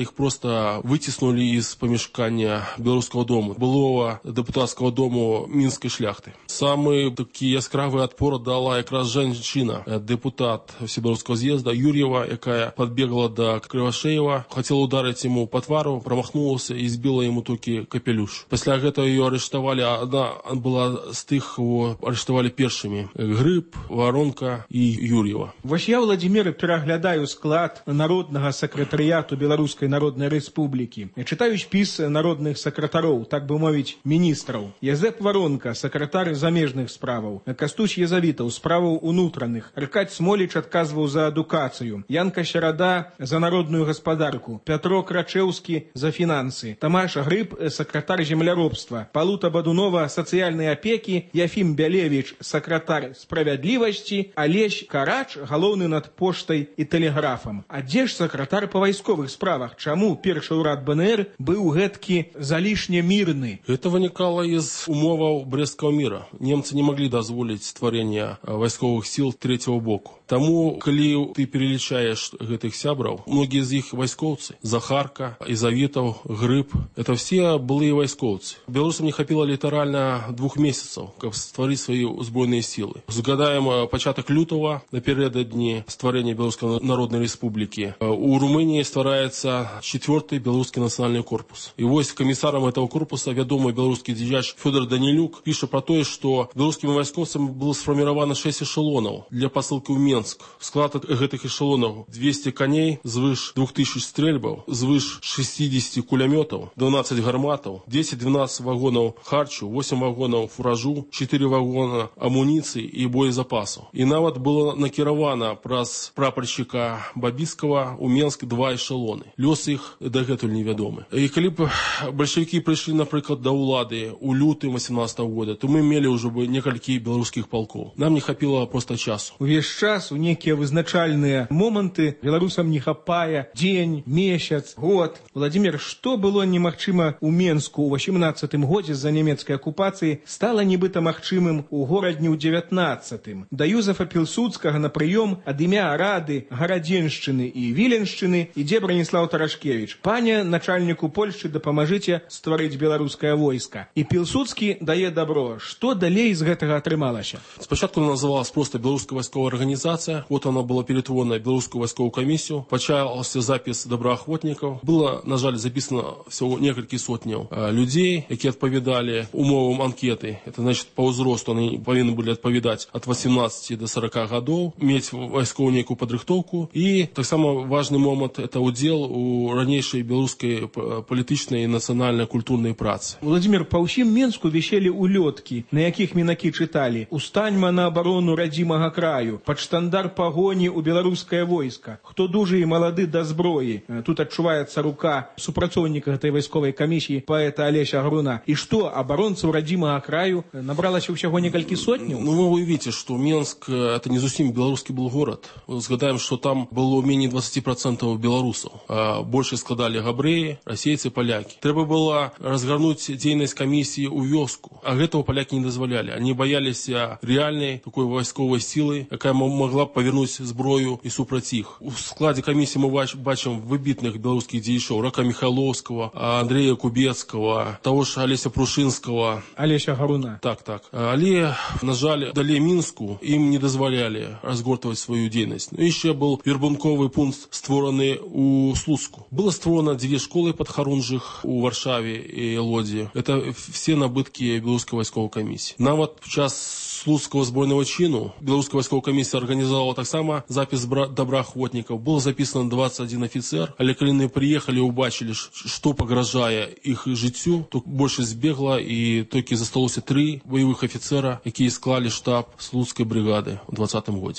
іх проста выціснулі з памяшкання Беларускага дому, былого дэпутацкага дому мінскай шляхты. Самы такі яскравы адпор дала якраз жанчына, дэпутат Всебеларускага з'езда Юрьева, якая подбегла до Кривошеева, хотела ударить ему по твару, промахнулася і збила ему толькі капелюш. Пасля гэтага ее арыштавалі, она была з тых, кого арыштавалі першымі. Грыб, Воронка і Юрьева. Вось я, Владимир, пераглядаю склад народнага сакратарыяту Беларускай Народнай Рэспублікі. Я читаю спіс народных сакратароў, так бы мовіць, міністраў. Язэп Воронка, сакратар замежных справаў. Кастусь Езавітаў, справаў унутраных. Аркадь Смоліч адказваў за адукацыю. Янка Шарада за народную гаспадарку. Пятро Крачэўскі за фінансы. Тамаш Грыб, сакратар земляробства. Палута Бадунова, сацыяльнай апекі. Яфім Бялевіч, сакратар справядлівасці. Алесь Карач, галоўны над поштай і тэлеграфам. А дзе ж сакратар па вайсковых справах? Чаму першы ўрад БНР быў гэткі залішне мірны? Это вынікала из умоваў Брестского мира. Немцы не могли дазволіць стварэння вайсковых сил третьего боку. Таму, калі ты перелічаеш гэтых сябраў, многія з іх вайскоўцы. Захарка, Езавітаў, Грыб, это все былыя вайскоўцы. Беларусам не хапіла літаральна 2 месяцаў, каб стварыць свае узброеныя сілы. Згадаем пачатак лютого, напярэдадні стварэння Беларускай Народнай Рэспублікі. У Румынии ствараецца 4-й беларускі нацыянальны корпус. І вось камісарам этого корпуса вядомы беларускі дзеяч Фёдор Данилюк піша про тое, што беларускімі вайскоўцамі было сфарміравана 6 эшелонаў для пасылкі ў Менск. Склад гэтых эшелонаў 200 коней, звыш 2000 стрельбаў, звыш 60 кулямётаў, 12 гарматаў, 10-12 вагонаў харчу, 8 вагонаў фуражу, 4 вагона амуніцыі і боезапасаў. І нават было накіравана праз прапаршчыка Бабіцкага у Менск 2 эшелоны. Лёс іх дагэтуль невядомы. І калі б бальшавікі прыйшлі, напрыклад, да ўлады у лютым 18 года, то мы мелі ўжо бы некалькі беларускіх палкоў. Нам не хапіла проста часу. Увесь час у некія вызначальныя моманты беларусам не хапае дзень, месяц, год. Владимир, што было немагчыма ў Менску ў 18 годзе з-за нямецкай акупацыі, стала нібыта магчымым у горадні ў 19. Да Юзефа Пілсудскага на прыём ад імя Рады, Гарадзеншчыны і Віленшчыны ідзе Браніслаў Тарашкевіч. Пане начальніку Польшчы, дапамажыце стварыць беларускае войска. І Пілсудскі дае добро. Што далей з гэтага атрымалася? Спачатку она называлась просто беларуская вайсковая организация. Вот она была перетворена в белорусскую войсковую комиссию. Почался запись доброохотников. Было, на жаль, записано всего несколько сотняў людей, які адпавядалі умовам анкеты. Это значит, по ўзросту они повинны были адпавядаць от 18 до 40 годов, мець вайсковую некую падрыхтоўку. И так само важный момент – это удел у ранейшай беларускай палітычнай і нацыянальна-культурнай працы. Владимир, па ўсім Менску віселі улёткі, на якіх мінакі чыталі: «Устаньма на абарону радзімага краю», «Пад штандар пагоні ў беларускае войска», «Хто дужы і малады да зброі». Тут адчуваецца рука супрацоўніка гэтай вайсковай камісіі паэта Алеся Груна. І што, абаронцаў радзімага краю набралася ўсяго некалькі сотняў? Ну, вы уявіце, што Менск – это не зусім беларускі был город. Згадаем, што там было менее 20% беларусаў. Больше складалі габрэі, расейцы, палякі. Трэба было разгарнуць дзейнасць камісіі ў вёску. А гэтага палякі не дазвалялі. Они бояліся рэальнай такой вайсковай сілы, якая могла павернуць зброю і супраць іх. У складзе камісіі мы бачым выбітных беларускіх дзеячоў: Рака Михайловского, Андрея Кубецкого, того ж Алеся Прушынского. Алеся Гаруна. Так. Але, на жаль, далей Мінску ім не дазвалялі разгортваць сваю дзейнасць. Ну, яшчэ был вербунковый пункт, створаны у Слуцку. Было створано 2 школы падхарунжых у Варшаве і Лодзі. Это все набыткі беларускай вайсковай камісіі. Нават в час Слуцкого збройного чину беларуская вайсковая камісія организовала таксама запись добраахвотников. Было записано 21 офицер, але калі яны приехали и убачили, что погрожае их жыццю, то больше збегла, и толькі засталося 3 боевых офицера, якія склали штаб Слуцкой бригады в 2020 годзе.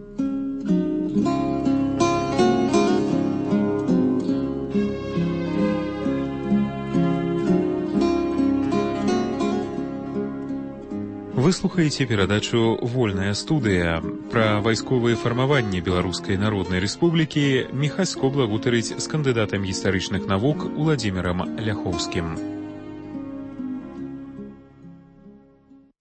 Вы слухаеце перадачу «Вольная студыя». Пра вайсковыя фармаванні Беларускай Народнай Рэспублікі Міхась Скобла гутарыць з кандыдатам гістарычных навук Уладзімірам Ляхоўскім.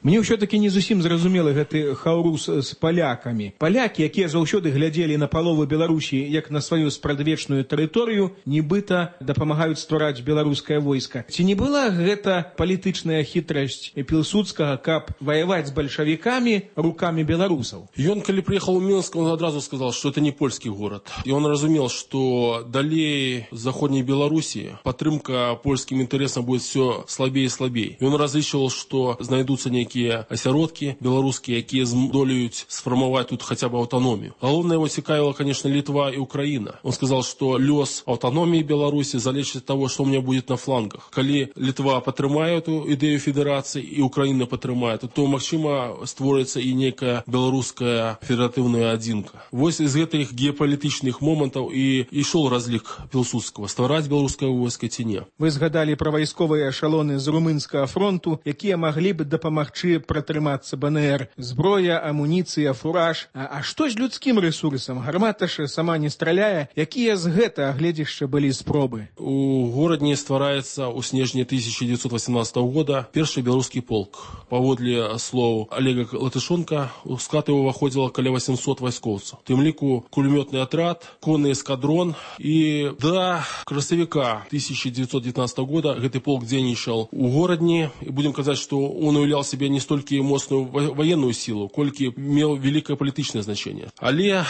Мне ўсё-таки не зусім зразумелы гэты хаўрус з палякамі. Палякі, якія заўсёды глядзелі на палову Беларусі як на сваю спрадвечную тэрыторыю, нібыта дапамагаюць ствараць беларускае войска. Ці не была гэта палітычная хітрасць Пілсудскага, каб ваяваць з бальшавікамі рукамі беларусаў? Ён, калі прыехаў у Мінск, он адразу сказал, что это не польскі горад. І он разумел, что далей заходняй Беларусі падтрымка польскім інтарэсам будет все слабей і слабей. І он разлічваў, что знайдуцца нейкія асяродкі беларускія, якія здолеюць сфармаваць тут хотя бы аўтаномію. Галоўнае его цікавіла, конечно, Литва и Украина. Он сказал, что лёс аўтаноміі Беларуси залежыць ад того, что у меня будет на флангах. Калі Литва падтрымае эту ідэю федерации и Украина падтрымае, то магчыма створыцца і некая беларуская федератыўная адзінка. Вось из гэтых геапалітычных момантаў і ішоў разлік Пілсудскага, ствараць беларускае войска ці не. Вы згадалі пра вайсковыя эшалоны з румынскага фронту, якія маглі бы дапамагчы пратрымацца БНР. Зброя, амуніцыя, фураж. А што з людскім рэсурсам? Гармата ж сама не страляе. Якія з гэтага гледзішча былі спробы? У горадні ствараецца ў снежні 1918 года першы беларускі полк. Паводле слоў Олега Латышонка, у склад его уваходзіла каля 800 вайскоўцаў. Тым ліку кулемётны атрад, конны эскадрон, і да красавіка 1919 года гэты полк дзейнічаў у горадні. І будем казаць, што он уяўляў себе не столькі моцную военную силу, колькі меў великое политическое значение. Але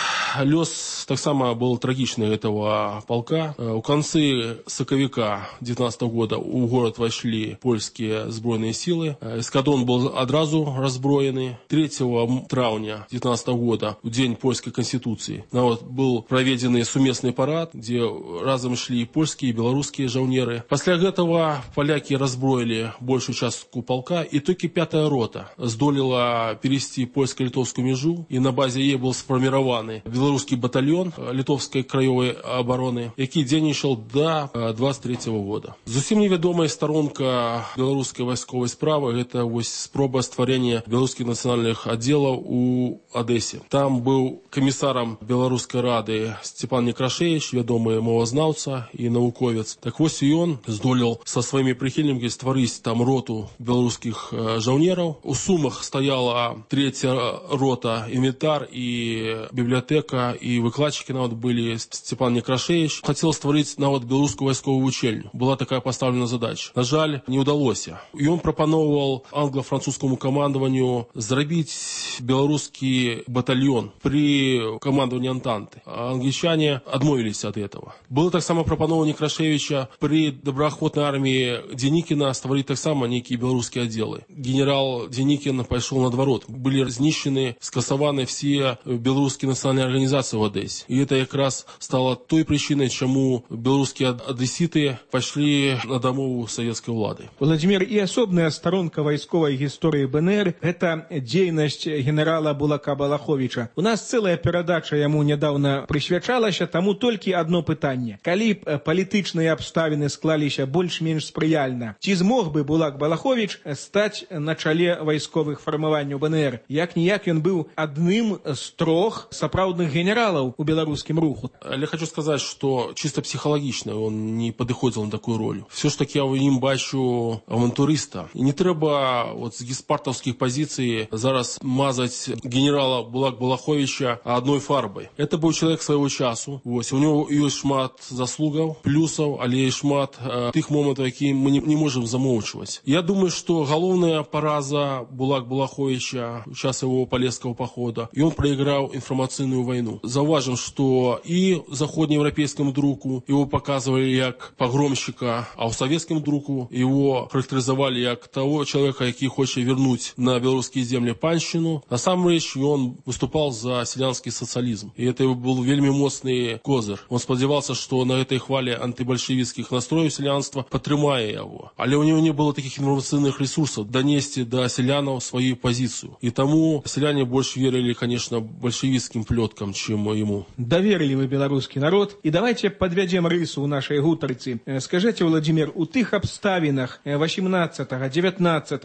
лёс таксама был трагичный этого полка. У концы сакавіка 19 года у город вошли польские сбройные силы. Эскадрон был одразу разброены. 3 травня 19 года, в день польской конституции, был проведен сумесный парад, где разом шли и польские, и белорусские жаўнеры. После этого поляки разброили большую частку полка, и только 5-я рота здолела перейти польско-литовскую межу, и на базе ей был сформирован белорусский батальон литовской краевой обороны, який дзейнічаў до 23 года. Зусім невядомая сторонка белорусской войсковой справы — это спроба стварения белорусских национальных отделов у Одессе. Там был комиссаром Белорусской рады Степан Некрашевич, вядомый мовазнаўца и науковец. Так вось и он здолел со своими прихильниками стварыць там роту белорусских жаўнераў. У Сумах стояла 3-я рота, инвентарь и библиотека, и выкладчики были. Степан Некрашевич хотел створить белорусскую войсковую учельню. Была такая поставлена задача. На жаль, не удалось. И он пропановал англо-французскому командованию зрабіць белорусский батальон при командовании Антанты. А англичане отмовились от этого. Было так само пропановано Некрашевича при доброахвотной армии Деникина створить так само некие белорусские отделы. Генерал Деникин пошел на дворот. Были знищены, скасованы все белорусские национальные организации в Одессе. И это как раз стало той причиной, чему белорусские одесситы пошли на домову советской влады. Владимир, и особная сторонка войсковой истории БНР — это деятельность генерала Булака Балаховича. У нас целая передача ему недавно присвячалася, тому только одно питание. Калі палітычныя абставіны склаліся больш-менш спрыяльна, ці змог бы Булак Балахович стаць на чале вайсковых фармаванняў БНР? Як-ніяк ён быў адным з 3 сапраўдных генералаў у беларускім руху. Я хочу сказать, что чисто психологично он не подыходил на такую роль. Все ж таки я в ним бачу авантуриста. И не треба з геспартовских позиций зараз мазать генерала Булак Балаховича одной фарбой. Это был человек своего часу. У него есть шмат заслугов, плюсов, але есть шмат тых моментов, які мы не можем замовчивать. Я думаю, что головная пораза Булак Балаховича в час его Полесского похода, и он проиграл информационную войну. Зауважим, что и в заходнеевропейском друку его показывали как погромщика, а в советском друку его характеризовали как того человека, який хоче вернуть на белорусские земли панщину. На самом деле он выступал за селянский социализм. И это был вельми моцный козыр. Он сподевался, что на этой хвале антибольшевистских настроев селянства подтримає его. Але у него не было таких информационных ресурсов донести до селянов свою позицию. И тому селяне больше верили, конечно, большевистским плеткам, чем ему. Доверили вы белорусский народ. И давайте подведем рысу у нашей гутарцы. Скажите, Владимир, у тых обставинах 18, 19,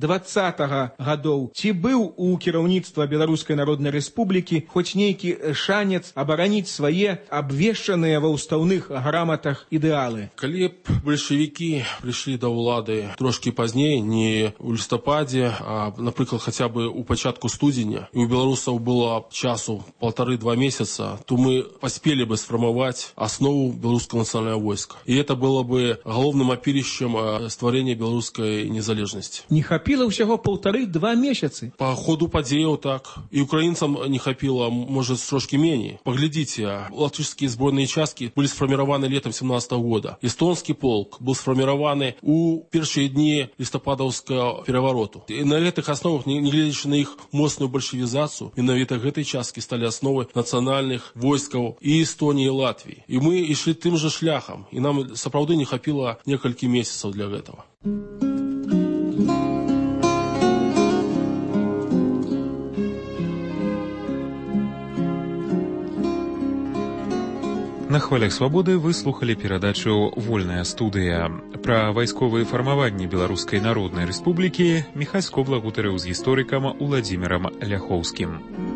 20 годов ці быў у кіраўніцтва Беларускай Народнай Рэспублікі хоць нейкі шанец абараніць свае абвешчаныя ва ўстаўных граматах ідэалы? Калі б большевики пришли до улады трошки позднее, не в листопаде лістападзе, напрыклад, хаця бы у пачатку студзеня, і у беларусаў было часу 1,5-2 месяца, то мы паспелі бы сфармаваць аснову беларускага нацыянальнага войска. І это было бы галоўным апірышчам стварэння беларускай незалежнасці. Не хапіла ўсяго 1,5-2 месяцы? По ходу падзеяў так. І украінцам не хапіла, можа, трошки меней. Паглядзіце, латышскія збройныя часткі былі сфарміраваны летом 17 года. Эстонскі полк был сфарміраваны у першыя дні лістападаўскага перавароту. І на гэтых асновах, не гледзячы на іх моцную бальшавізацыю, менавіта гэтай часткі сталі асновы нацыянальных войскаў і Эстоніі, і Латвіі. І мы ішлі тым жа шляхам. І нам сапраўды не хапіла некалькі месяцаў для гэтага. На хвалях свабоды вы слухали перадачу «Вольная студыя». Пра вайсковыя фармаванні Беларускай Народнай Рэспублікі Міхась Кобла гутарыў з гісторыкам Уладзімірам Ляхоўскім.